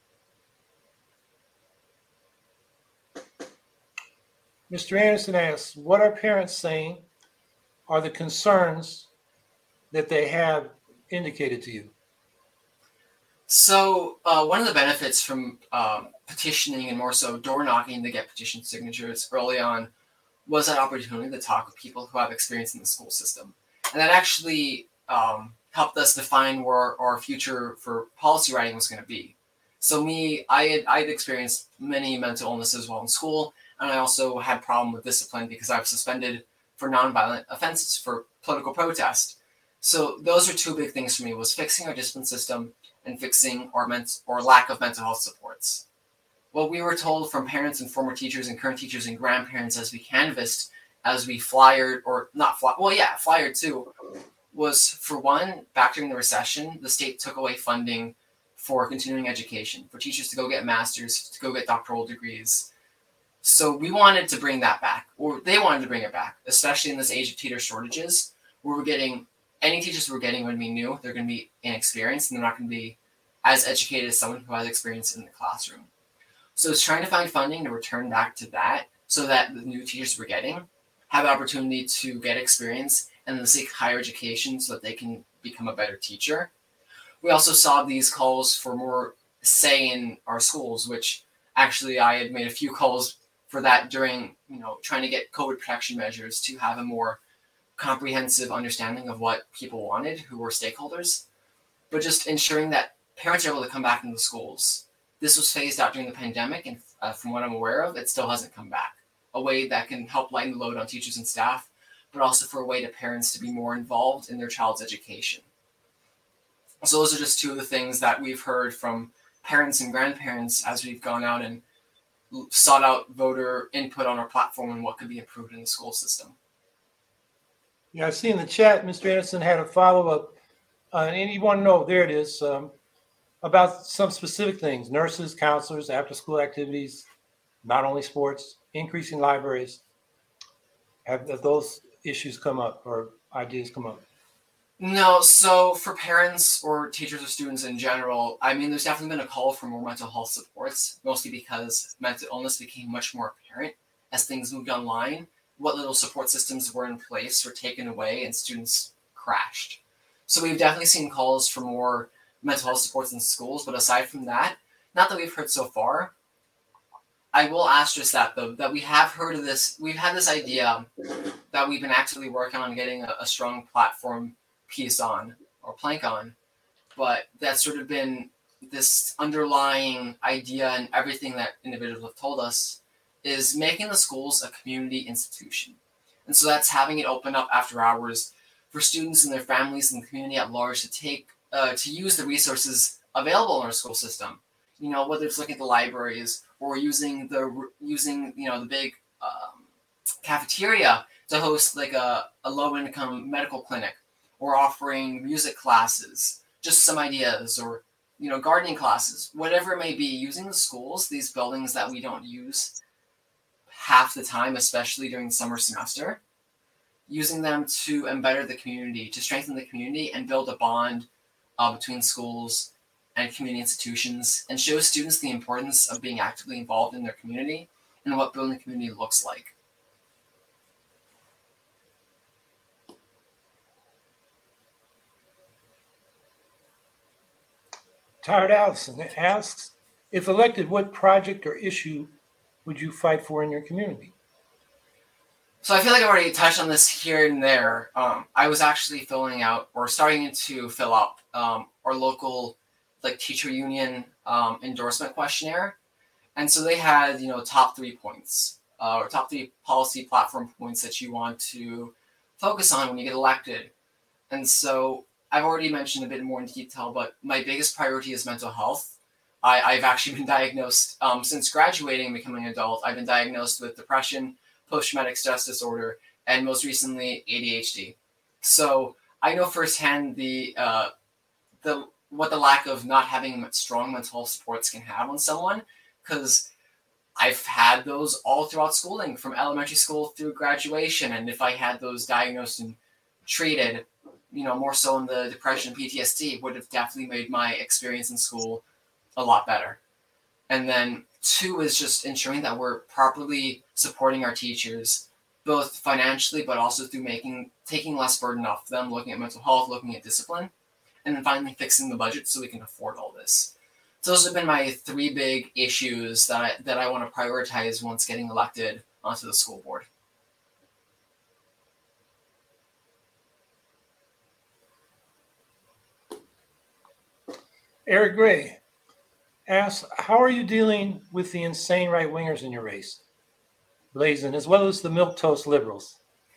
Mr. Anderson asks, what are parents saying are the concerns that they have indicated to you? So one of the benefits from petitioning, and more so door knocking to get petition signatures early on, was that opportunity to talk with people who have experience in the school system. And that actually helped us define where our future for policy writing was going to be. So I had experienced many mental illnesses while in school, and I also had problem with discipline because I was suspended for nonviolent offenses for political protest. So those are two big things for me, was fixing our discipline system and fixing our lack of mental health supports. What we were told from parents and former teachers and current teachers and grandparents as we canvassed, as we flyered too, was, for one, back during the recession, the state took away funding for continuing education, for teachers to go get masters, to go get doctoral degrees. So we wanted to bring that back, or they wanted to bring it back, especially in this age of teacher shortages, where we're getting any teachers we're getting would be new. They're going to be inexperienced, and they're not going to be as educated as someone who has experience in the classroom. So it's trying to find funding to return back to that, so that the new teachers we're getting have an opportunity to get experience and then seek higher education so that they can become a better teacher. We also saw these calls for more say in our schools, which actually I had made a few calls for that during, trying to get COVID protection measures to have a more comprehensive understanding of what people wanted who were stakeholders, but just ensuring that parents are able to come back into the schools. This was phased out during the pandemic, and from what I'm aware of, it still hasn't come back. A way that can help lighten the load on teachers and staff, but also for a way to parents to be more involved in their child's education. So those are just two of the things that we've heard from parents and grandparents as we've gone out and sought out voter input on our platform and what could be improved in the school system. Yeah, I see in the chat, Mr. Anderson had a follow-up, and you want to know, there it is, about some specific things: nurses, counselors, after-school activities, not only sports, increasing libraries. Have those issues come up or ideas come up? No, so for parents or teachers or students in general, there's definitely been a call for more mental health supports, mostly because mental illness became much more apparent as things moved online. What little support systems were in place were taken away and students crashed. So we've definitely seen calls for more mental health supports in schools, but aside from that, not that we've heard so far. I will asterisk that, though, that we have heard of this. We've had this idea that we've been actively working on getting a strong platform piece on, or plank on, but that's sort of been this underlying idea, and everything that individuals have told us is making the schools a community institution. And so that's having it open up after hours for students and their families and the community at large to use the resources available in our school system. Whether it's looking at the libraries or using the big cafeteria to host like a low-income medical clinic, or offering music classes, just some ideas, or gardening classes, whatever it may be. Using the schools, these buildings that we don't use half the time, especially during the summer semester, using them to embetter the community, to strengthen the community and build a bond between schools and community institutions, and show students the importance of being actively involved in their community and what building a community looks like. Tired Allison asks, if elected, what project or issue would you fight for in your community? So I feel like I've already touched on this here and there. I was actually starting to fill out our local teacher union endorsement questionnaire. And so they had, top 3 points, or top 3 policy platform points that you want to focus on when you get elected. And so I've already mentioned a bit more in detail, but my biggest priority is mental health. I've actually been diagnosed, since graduating and becoming an adult, I've been diagnosed with depression, post-traumatic stress disorder, and most recently ADHD. So I know firsthand what the lack of not having strong mental health supports can have on someone, because I've had those all throughout schooling, from elementary school through graduation. And if I had those diagnosed and treated, more so in the depression, PTSD, would have definitely made my experience in school a lot better. And then 2 is just ensuring that we're properly supporting our teachers, both financially, but also through taking less burden off them, looking at mental health, looking at discipline, and then finally fixing the budget so we can afford all this. So those have been my 3 big issues that I want to prioritize once getting elected onto the school board. Eric Gray asks, how are you dealing with the insane right-wingers in your race, Blazin, as well as the milquetoast liberals?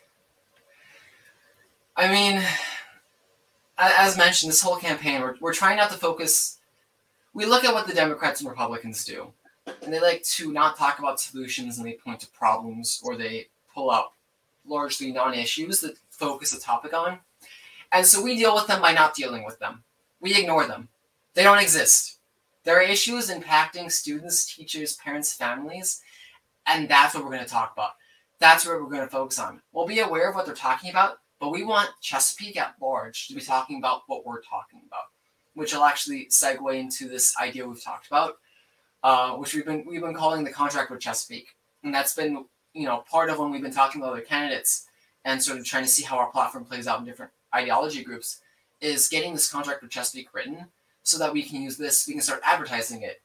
As mentioned, this whole campaign, we're trying not to focus. We look at what the Democrats and Republicans do, and they like to not talk about solutions, and they point to problems, or they pull out largely non-issues that focus the topic on. And so we deal with them by not dealing with them. We ignore them. They don't exist. There are issues impacting students, teachers, parents, families, and that's what we're going to talk about. That's where we're going to focus on. We'll be aware of what they're talking about, but we want Chesapeake at large to be talking about what we're talking about, which will actually segue into this idea we've talked about, which we've been calling the contract with Chesapeake, and that's been part of when we've been talking about other candidates and sort of trying to see how our platform plays out in different ideology groups, is getting this contract with Chesapeake written so that we can use this, we can start advertising it.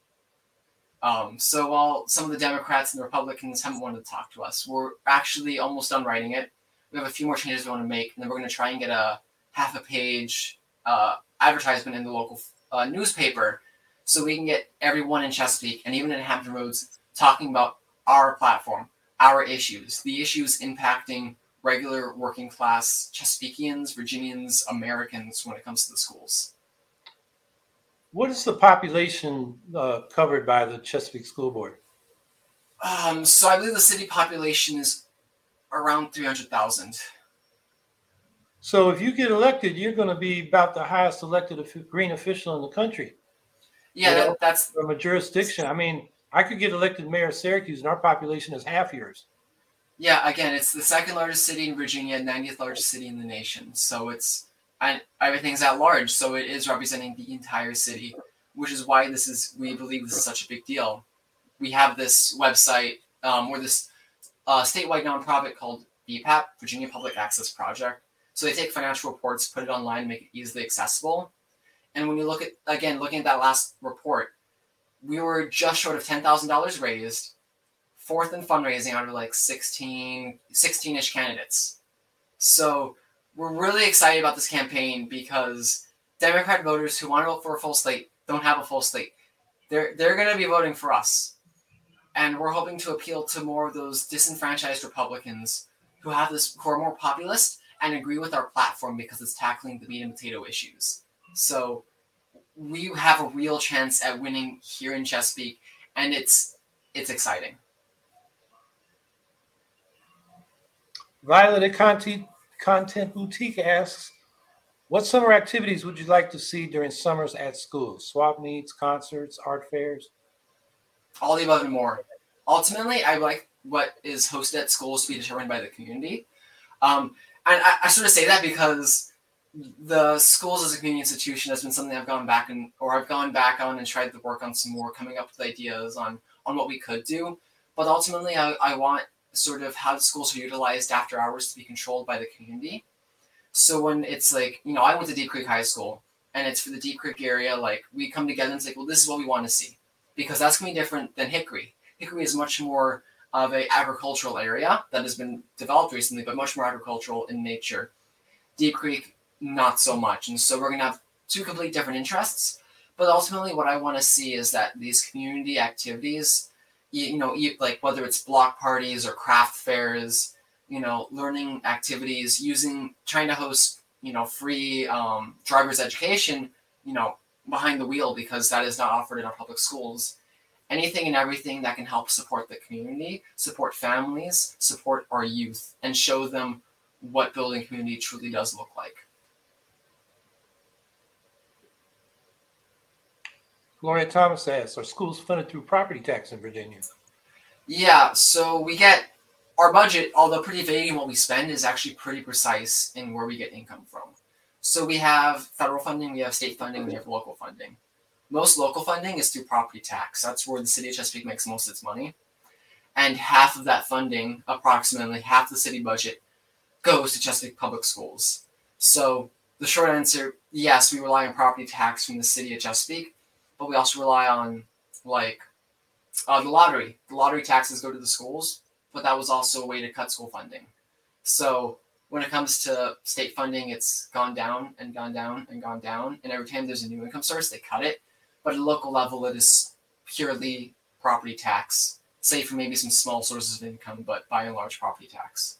So while some of the Democrats and the Republicans haven't wanted to talk to us, we're actually almost done writing it. We have a few more changes we want to make, and then we're going to try and get a half a page advertisement in the local newspaper so we can get everyone in Chesapeake and even in Hampton Roads talking about our platform, our issues, the issues impacting regular working class Chesapeakeans, Virginians, Americans when it comes to the schools. What is the population covered by the Chesapeake School Board? So I believe the city population is around 300,000. So if you get elected, you're going to be about the highest elected green official in the country. Yeah, that's from a jurisdiction. I mean, I could get elected mayor of Syracuse, and our population is half yours. Yeah, again, it's the second largest city in Virginia, 90th largest city in the nation. So everything's at large. So it is representing the entire city, which is why we believe this is such a big deal. We have this website or this statewide nonprofit called VPAP, Virginia Public Access Project. So they take financial reports, put it online, make it easily accessible. And when you looking at that last report, we were just short of $10,000 raised, fourth in fundraising out of like 16-ish candidates. So we're really excited about this campaign because Democrat voters who want to vote for a full slate don't have a full slate. They're going to be voting for us. And we're hoping to appeal to more of those disenfranchised Republicans who are more populist and agree with our platform because it's tackling the meat and potato issues. So we have a real chance at winning here in Chesapeake, and it's exciting. Violet at Content Boutique asks, what summer activities would you like to see during summers at schools? Swap meets, concerts, art fairs? All the above and more. Ultimately, I like what is hosted at schools to be determined by the community. And I sort of say that because the schools as a community institution has been something I've gone back on and tried to work on some more, coming up with ideas on what we could do. But ultimately, I want sort of how the schools are utilized after hours to be controlled by the community. So when it's like, I went to Deep Creek High School, and it's for the Deep Creek area, like we come together and say, well, this is what we want to see. Because that's going to be different than Hickory. Hickory is much more of an agricultural area that has been developed recently, but much more agricultural in nature. Deep Creek, not so much. And so we're going to have two completely different interests. But ultimately, what I want to see is that these community activities, like whether it's block parties or craft fairs, learning activities, trying to host, free driver's education, behind the wheel, because that is not offered in our public schools. Anything and everything that can help support the community, support families, support our youth, and show them what building community truly does look like. Gloria Thomas asks, are schools funded through property tax in Virginia? Yeah, so we get our budget, although pretty vague in what we spend, is actually pretty precise in where we get income from. So we have federal funding, we have state funding, we have local funding. Most local funding is through property tax. That's where the city of Chesapeake makes most of its money. And half of that funding, approximately half the city budget, goes to Chesapeake Public Schools. So the short answer, yes, we rely on property tax from the city of Chesapeake, but we also rely on the lottery. The lottery taxes go to the schools, but that was also a way to cut school funding. So when it comes to state funding, it's gone down and gone down and gone down. And every time there's a new income source, they cut it. But at a local level, it is purely property tax, save for maybe some small sources of income, but by and large, property tax.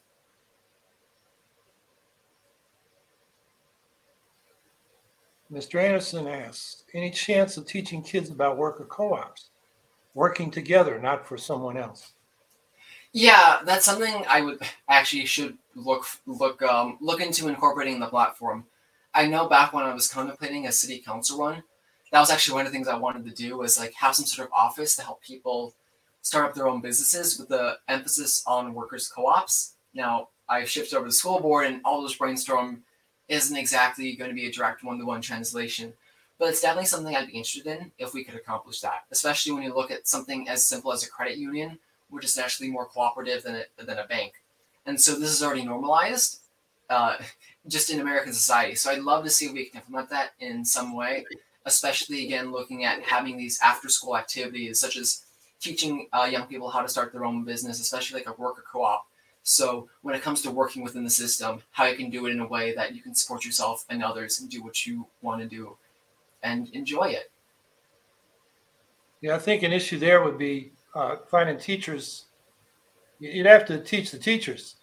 Mr. Anderson asks, any chance of teaching kids about worker co-ops? Working together, not for someone else. Yeah, that's something I would actually should look into incorporating in the platform. I know back when I was contemplating a city council run, that was actually one of the things I wanted to do, was like have some sort of office to help people start up their own businesses with the emphasis on workers' co-ops. Now, I shifted over to the school board, and all those brainstorm isn't exactly going to be a direct one-to-one translation, but it's definitely something I'd be interested in if we could accomplish that, especially when you look at something as simple as a credit union, which is naturally more cooperative than a bank. And so this is already normalized just in American society. So I'd love to see if we can implement that in some way, especially, again, looking at having these after-school activities, such as teaching young people how to start their own business, especially like a worker co-op. So when it comes to working within the system, how you can do it in a way that you can support yourself and others and do what you want to do and enjoy it. Yeah, I think an issue there would be finding teachers. You'd have to teach the teachers.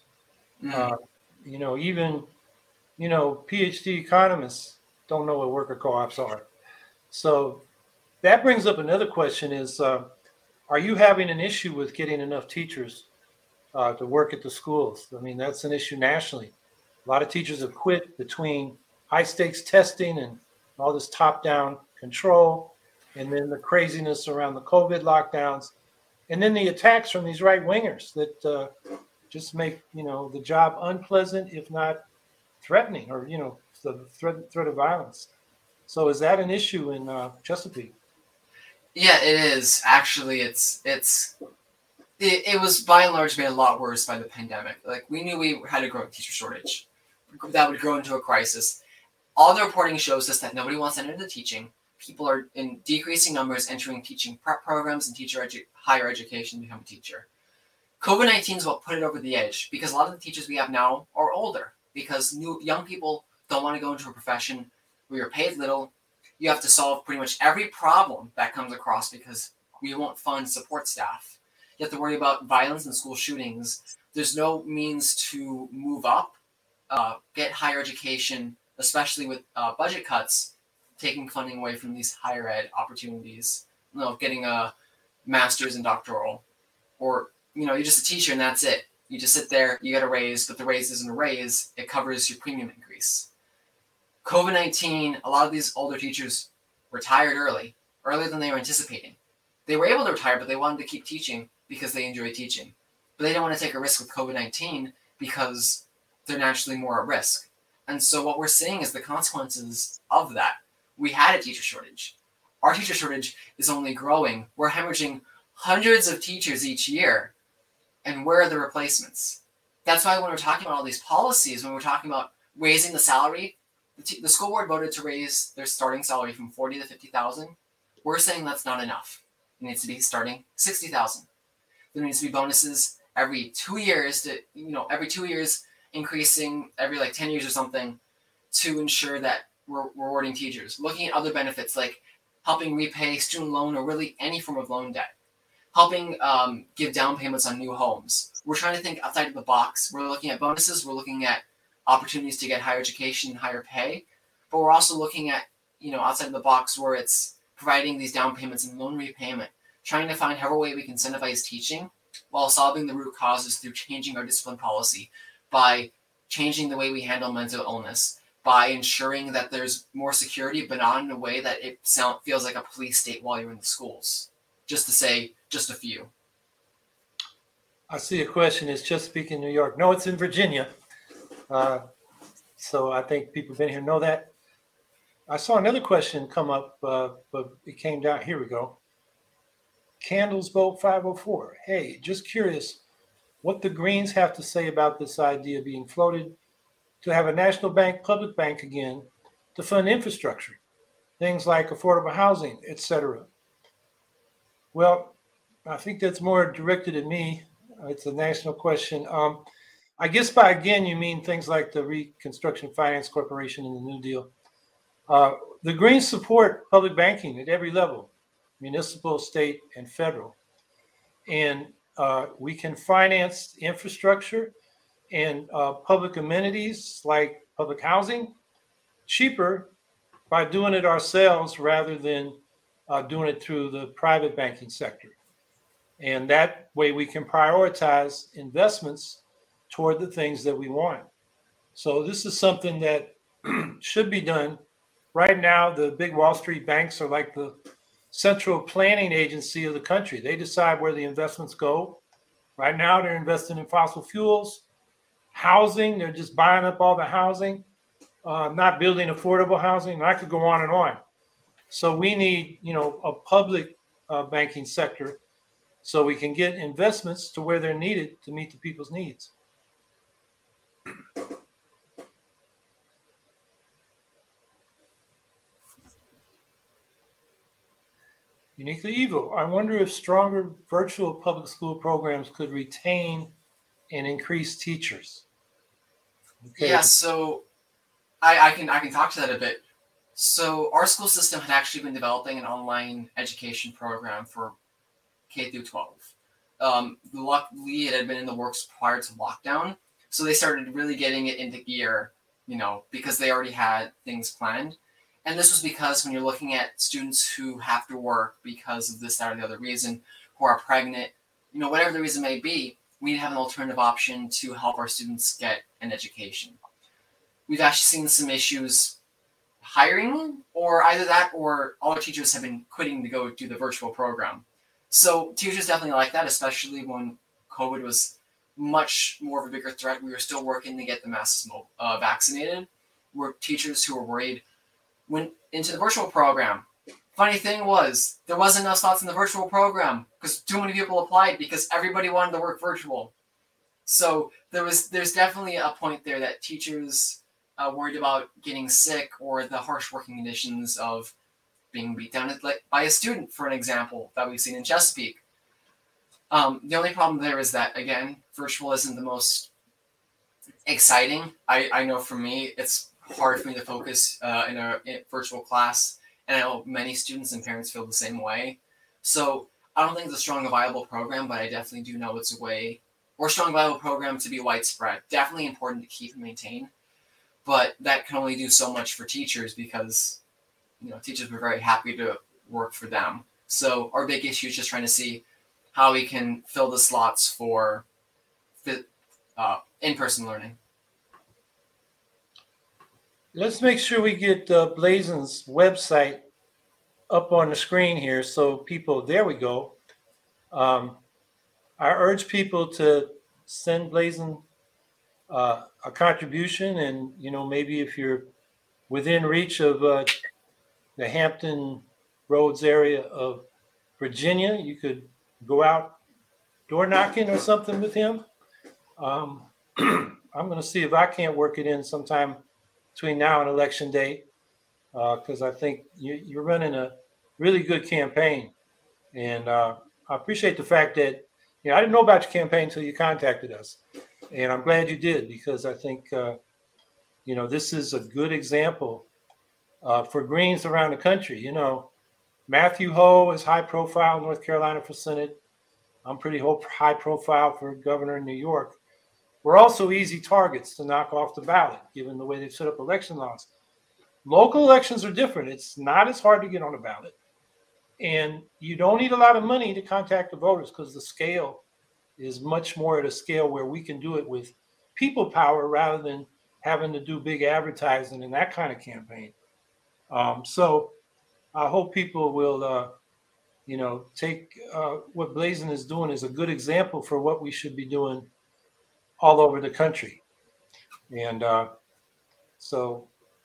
Even PhD economists don't know what worker co-ops are. So that brings up another question: is are you having an issue with getting enough teachers to work at the schools? I mean, that's an issue nationally. A lot of teachers have quit between high stakes testing and all this top down control, and then the craziness around the COVID lockdowns, and then the attacks from these right wingers that just make the job unpleasant, if not threatening, or the threat of violence. So is that an issue in Chesapeake? Yeah, it is. Actually, it was by and large made a lot worse by the pandemic. Like, we knew we had a growing teacher shortage that would grow into a crisis. All the reporting shows us that nobody wants to enter into teaching. People are in decreasing numbers entering teaching prep programs and higher education to become a teacher. COVID-19 is what put it over the edge, because a lot of the teachers we have now are older, because young people don't want to go into a profession where you're paid little. You have to solve pretty much every problem that comes across because we won't fund support staff. You have to worry about violence and school shootings. There's no means to move up, get higher education, especially with budget cuts, taking funding away from these higher ed opportunities. Getting a master's and doctoral, or you're just a teacher and that's it. You just sit there, you get a raise, but the raise isn't a raise. It covers your premium increase. COVID-19, a lot of these older teachers retired earlier than they were anticipating. They were able to retire, but they wanted to keep teaching because they enjoy teaching. But they don't want to take a risk with COVID-19 because they're naturally more at risk. And so what we're seeing is the consequences of that. We had a teacher shortage. Our teacher shortage is only growing. We're hemorrhaging hundreds of teachers each year. And where are the replacements? That's why when we're talking about all these policies, when we're talking about raising the salary, the school board voted to raise their starting salary from $40,000 to $50,000. We're saying that's not enough. It needs to be starting $60,000. There needs to be bonuses every 2 years every 2 years, increasing every 10 years or something, to ensure that we're rewarding teachers. Looking at other benefits like helping repay student loan or really any form of loan debt, helping give down payments on new homes. We're trying to think outside of the box. We're looking at bonuses. We're looking at opportunities to get higher education and higher pay, but we're also looking at outside of the box, where it's providing these down payments and loan repayment, trying to find however way we can incentivize teaching while solving the root causes through changing our discipline policy, by changing the way we handle mental illness, by ensuring that there's more security, but not in a way that it feels like a police state while you're in the schools. Just to say just a few. I see a question. Is Chesapeake in New York? No, it's in Virginia. So I think people been here know that. I saw another question come up, but it came down. Here we go. Candles Boat 504. Hey, just curious what the Greens have to say about this idea being floated to have a national bank, public bank again, to fund infrastructure, things like affordable housing, etc. Well, I think that's more directed at me. It's a national question. I guess by again, you mean things like the Reconstruction Finance Corporation and the New Deal. The Greens support public banking at every level, municipal, state, and federal. And we can finance infrastructure and public amenities like public housing cheaper by doing it ourselves rather than doing it through the private banking sector. And that way we can prioritize investments toward the things that we want. So this is something that should be done right now, the big Wall Street banks are like the central planning agency of the country. They decide where the investments go. Right now, they're investing in fossil fuels, housing. They're just buying up all the housing, not building affordable housing. And I could go on and on. So we need, a public banking sector so we can get investments to where they're needed to meet the people's needs. Uniquely Evil. I wonder if stronger virtual public school programs could retain and increase teachers. Okay. Yeah, so I can talk to that a bit. So our school system had actually been developing an online education program for K through 12. Luckily, it had been in the works prior to lockdown, so they started really getting it into gear, because they already had things planned. And this was because when you're looking at students who have to work because of this, that, or the other reason, who are pregnant, whatever the reason may be, we need to have an alternative option to help our students get an education. We've actually seen some issues hiring, or either that or all our teachers have been quitting to go do the virtual program. So teachers definitely like that, especially when COVID was much more of a bigger threat. We were still working to get the masses vaccinated. We're teachers who were worried went into the virtual program. Funny thing was, there wasn't enough slots in the virtual program because too many people applied because everybody wanted to work virtual. So there's definitely a point there that teachers worried about getting sick or the harsh working conditions of being beat down by a student, for an example, that we've seen in Chesapeake. The only problem there is that, again, virtual isn't the most exciting. I know for me, it's hard for me to focus in a virtual class, and I know many students and parents feel the same way. So I don't think it's a strong and viable program, but I definitely do know it's a way, or a strong viable program to be widespread. Definitely important to keep and maintain, but that can only do so much for teachers because teachers were very happy to work for them. So our big issue is just trying to see how we can fill the slots for in-person learning. Let's make sure we get Blazen's website up on the screen here so people, there we go. I urge people to send Blazen a contribution, and maybe if you're within reach of the Hampton Roads area of Virginia, you could go out door knocking or something with him. I'm going to see if I can't work it in sometime between now and Election Day, because I think you're running a really good campaign. And I appreciate the fact that, I didn't know about your campaign until you contacted us. And I'm glad you did, because I think, this is a good example for Greens around the country. Matthew Hoh is high profile, North Carolina for Senate. I'm pretty high profile for governor in New York. We're also easy targets to knock off the ballot, given the way they've set up election laws. Local elections are different. It's not as hard to get on a ballot. And you don't need a lot of money to contact the voters because the scale is much more at a scale where we can do it with people power rather than having to do big advertising and that kind of campaign. So I hope people will, take what Blazen is doing as a good example for what we should be doing all over the country. And so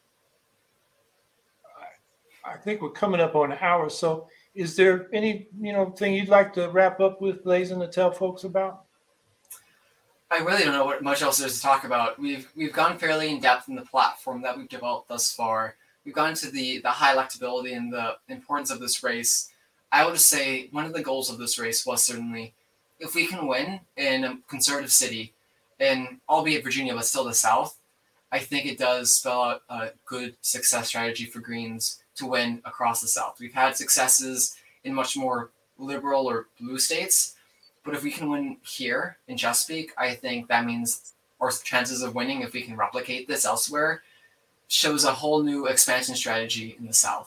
I think we're coming up on an hour. So is there any, thing you'd like to wrap up with, Blazen, to tell folks about? I really don't know what much else there is to talk about. We've gone fairly in depth in the platform that we've developed thus far. We've gone into the high electability and the importance of this race. I would say one of the goals of this race was certainly, if we can win in a conservative city, and albeit Virginia, but still the South, I think it does spell out a good success strategy for Greens to win across the South. We've had successes in much more liberal or blue states, but if we can win here in Chesapeake, I think that means our chances of winning, if we can replicate this elsewhere, shows a whole new expansion strategy in the South.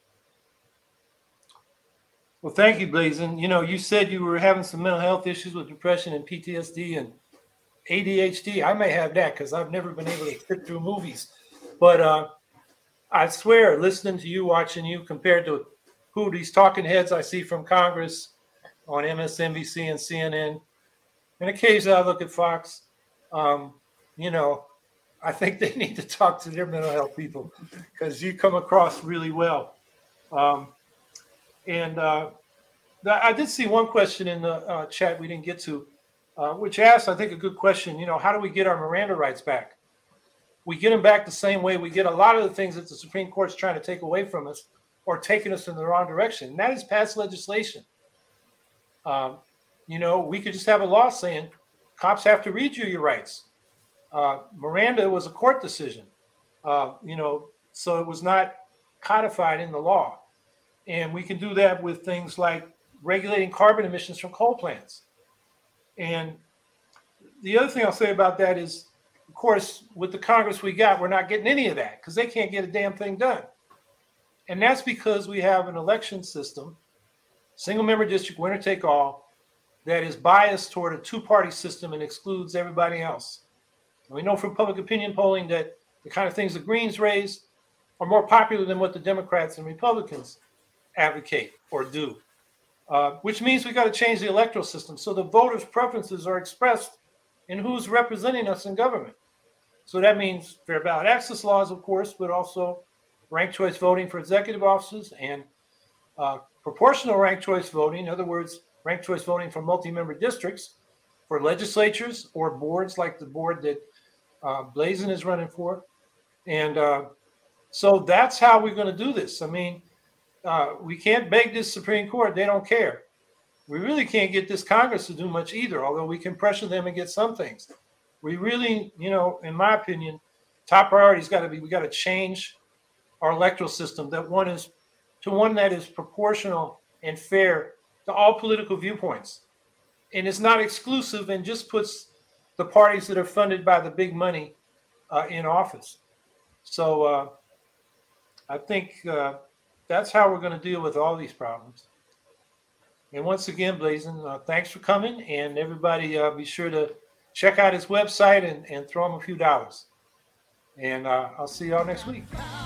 Well, thank you, Blazen. You said you were having some mental health issues with depression and PTSD and ADHD. I may have that because I've never been able to sit through movies. But I swear, listening to you, watching you, compared to who these talking heads I see from Congress on MSNBC and CNN, and occasionally I look at Fox, you know, I think they need to talk to their mental health people because you come across really well. I did see one question in the chat we didn't get to, which asked, I think, a good question. How do we get our Miranda rights back? We get them back the same way we get a lot of the things that the Supreme Court's trying to take away from us or taking us in the wrong direction. And that is pass legislation. We could just have a law saying cops have to read you your rights. Miranda was a court decision, so it was not codified in the law. And we can do that with things like regulating carbon emissions from coal plants. And the other thing I'll say about that is, of course, with the Congress we got, we're not getting any of that because they can't get a damn thing done. And that's because we have an election system, single member district, winner take all, that is biased toward a two-party system and excludes everybody else. And we know from public opinion polling that the kind of things the Greens raise are more popular than what the Democrats and Republicans advocate or do, which means we got to change the electoral system so the voters' preferences are expressed in who's representing us in government. So that means fair ballot access laws, of course, but also ranked choice voting for executive offices and proportional ranked choice voting. In other words, ranked choice voting for multi-member districts for legislatures or boards like the board that Blazin is running for. And so that's how we're going to do this. I mean, we can't beg this Supreme Court. They don't care. We really can't get this Congress to do much either, although we can pressure them and get some things. We really, in my opinion, top priority's got to be, we got to change our electoral system that one that is proportional and fair to all political viewpoints. And it's not exclusive and just puts the parties that are funded by the big money in office. So I think that's how we're going to deal with all these problems. And once again, Blazin, thanks for coming. And everybody be sure to check out his website and throw him a few dollars. And I'll see y'all next week.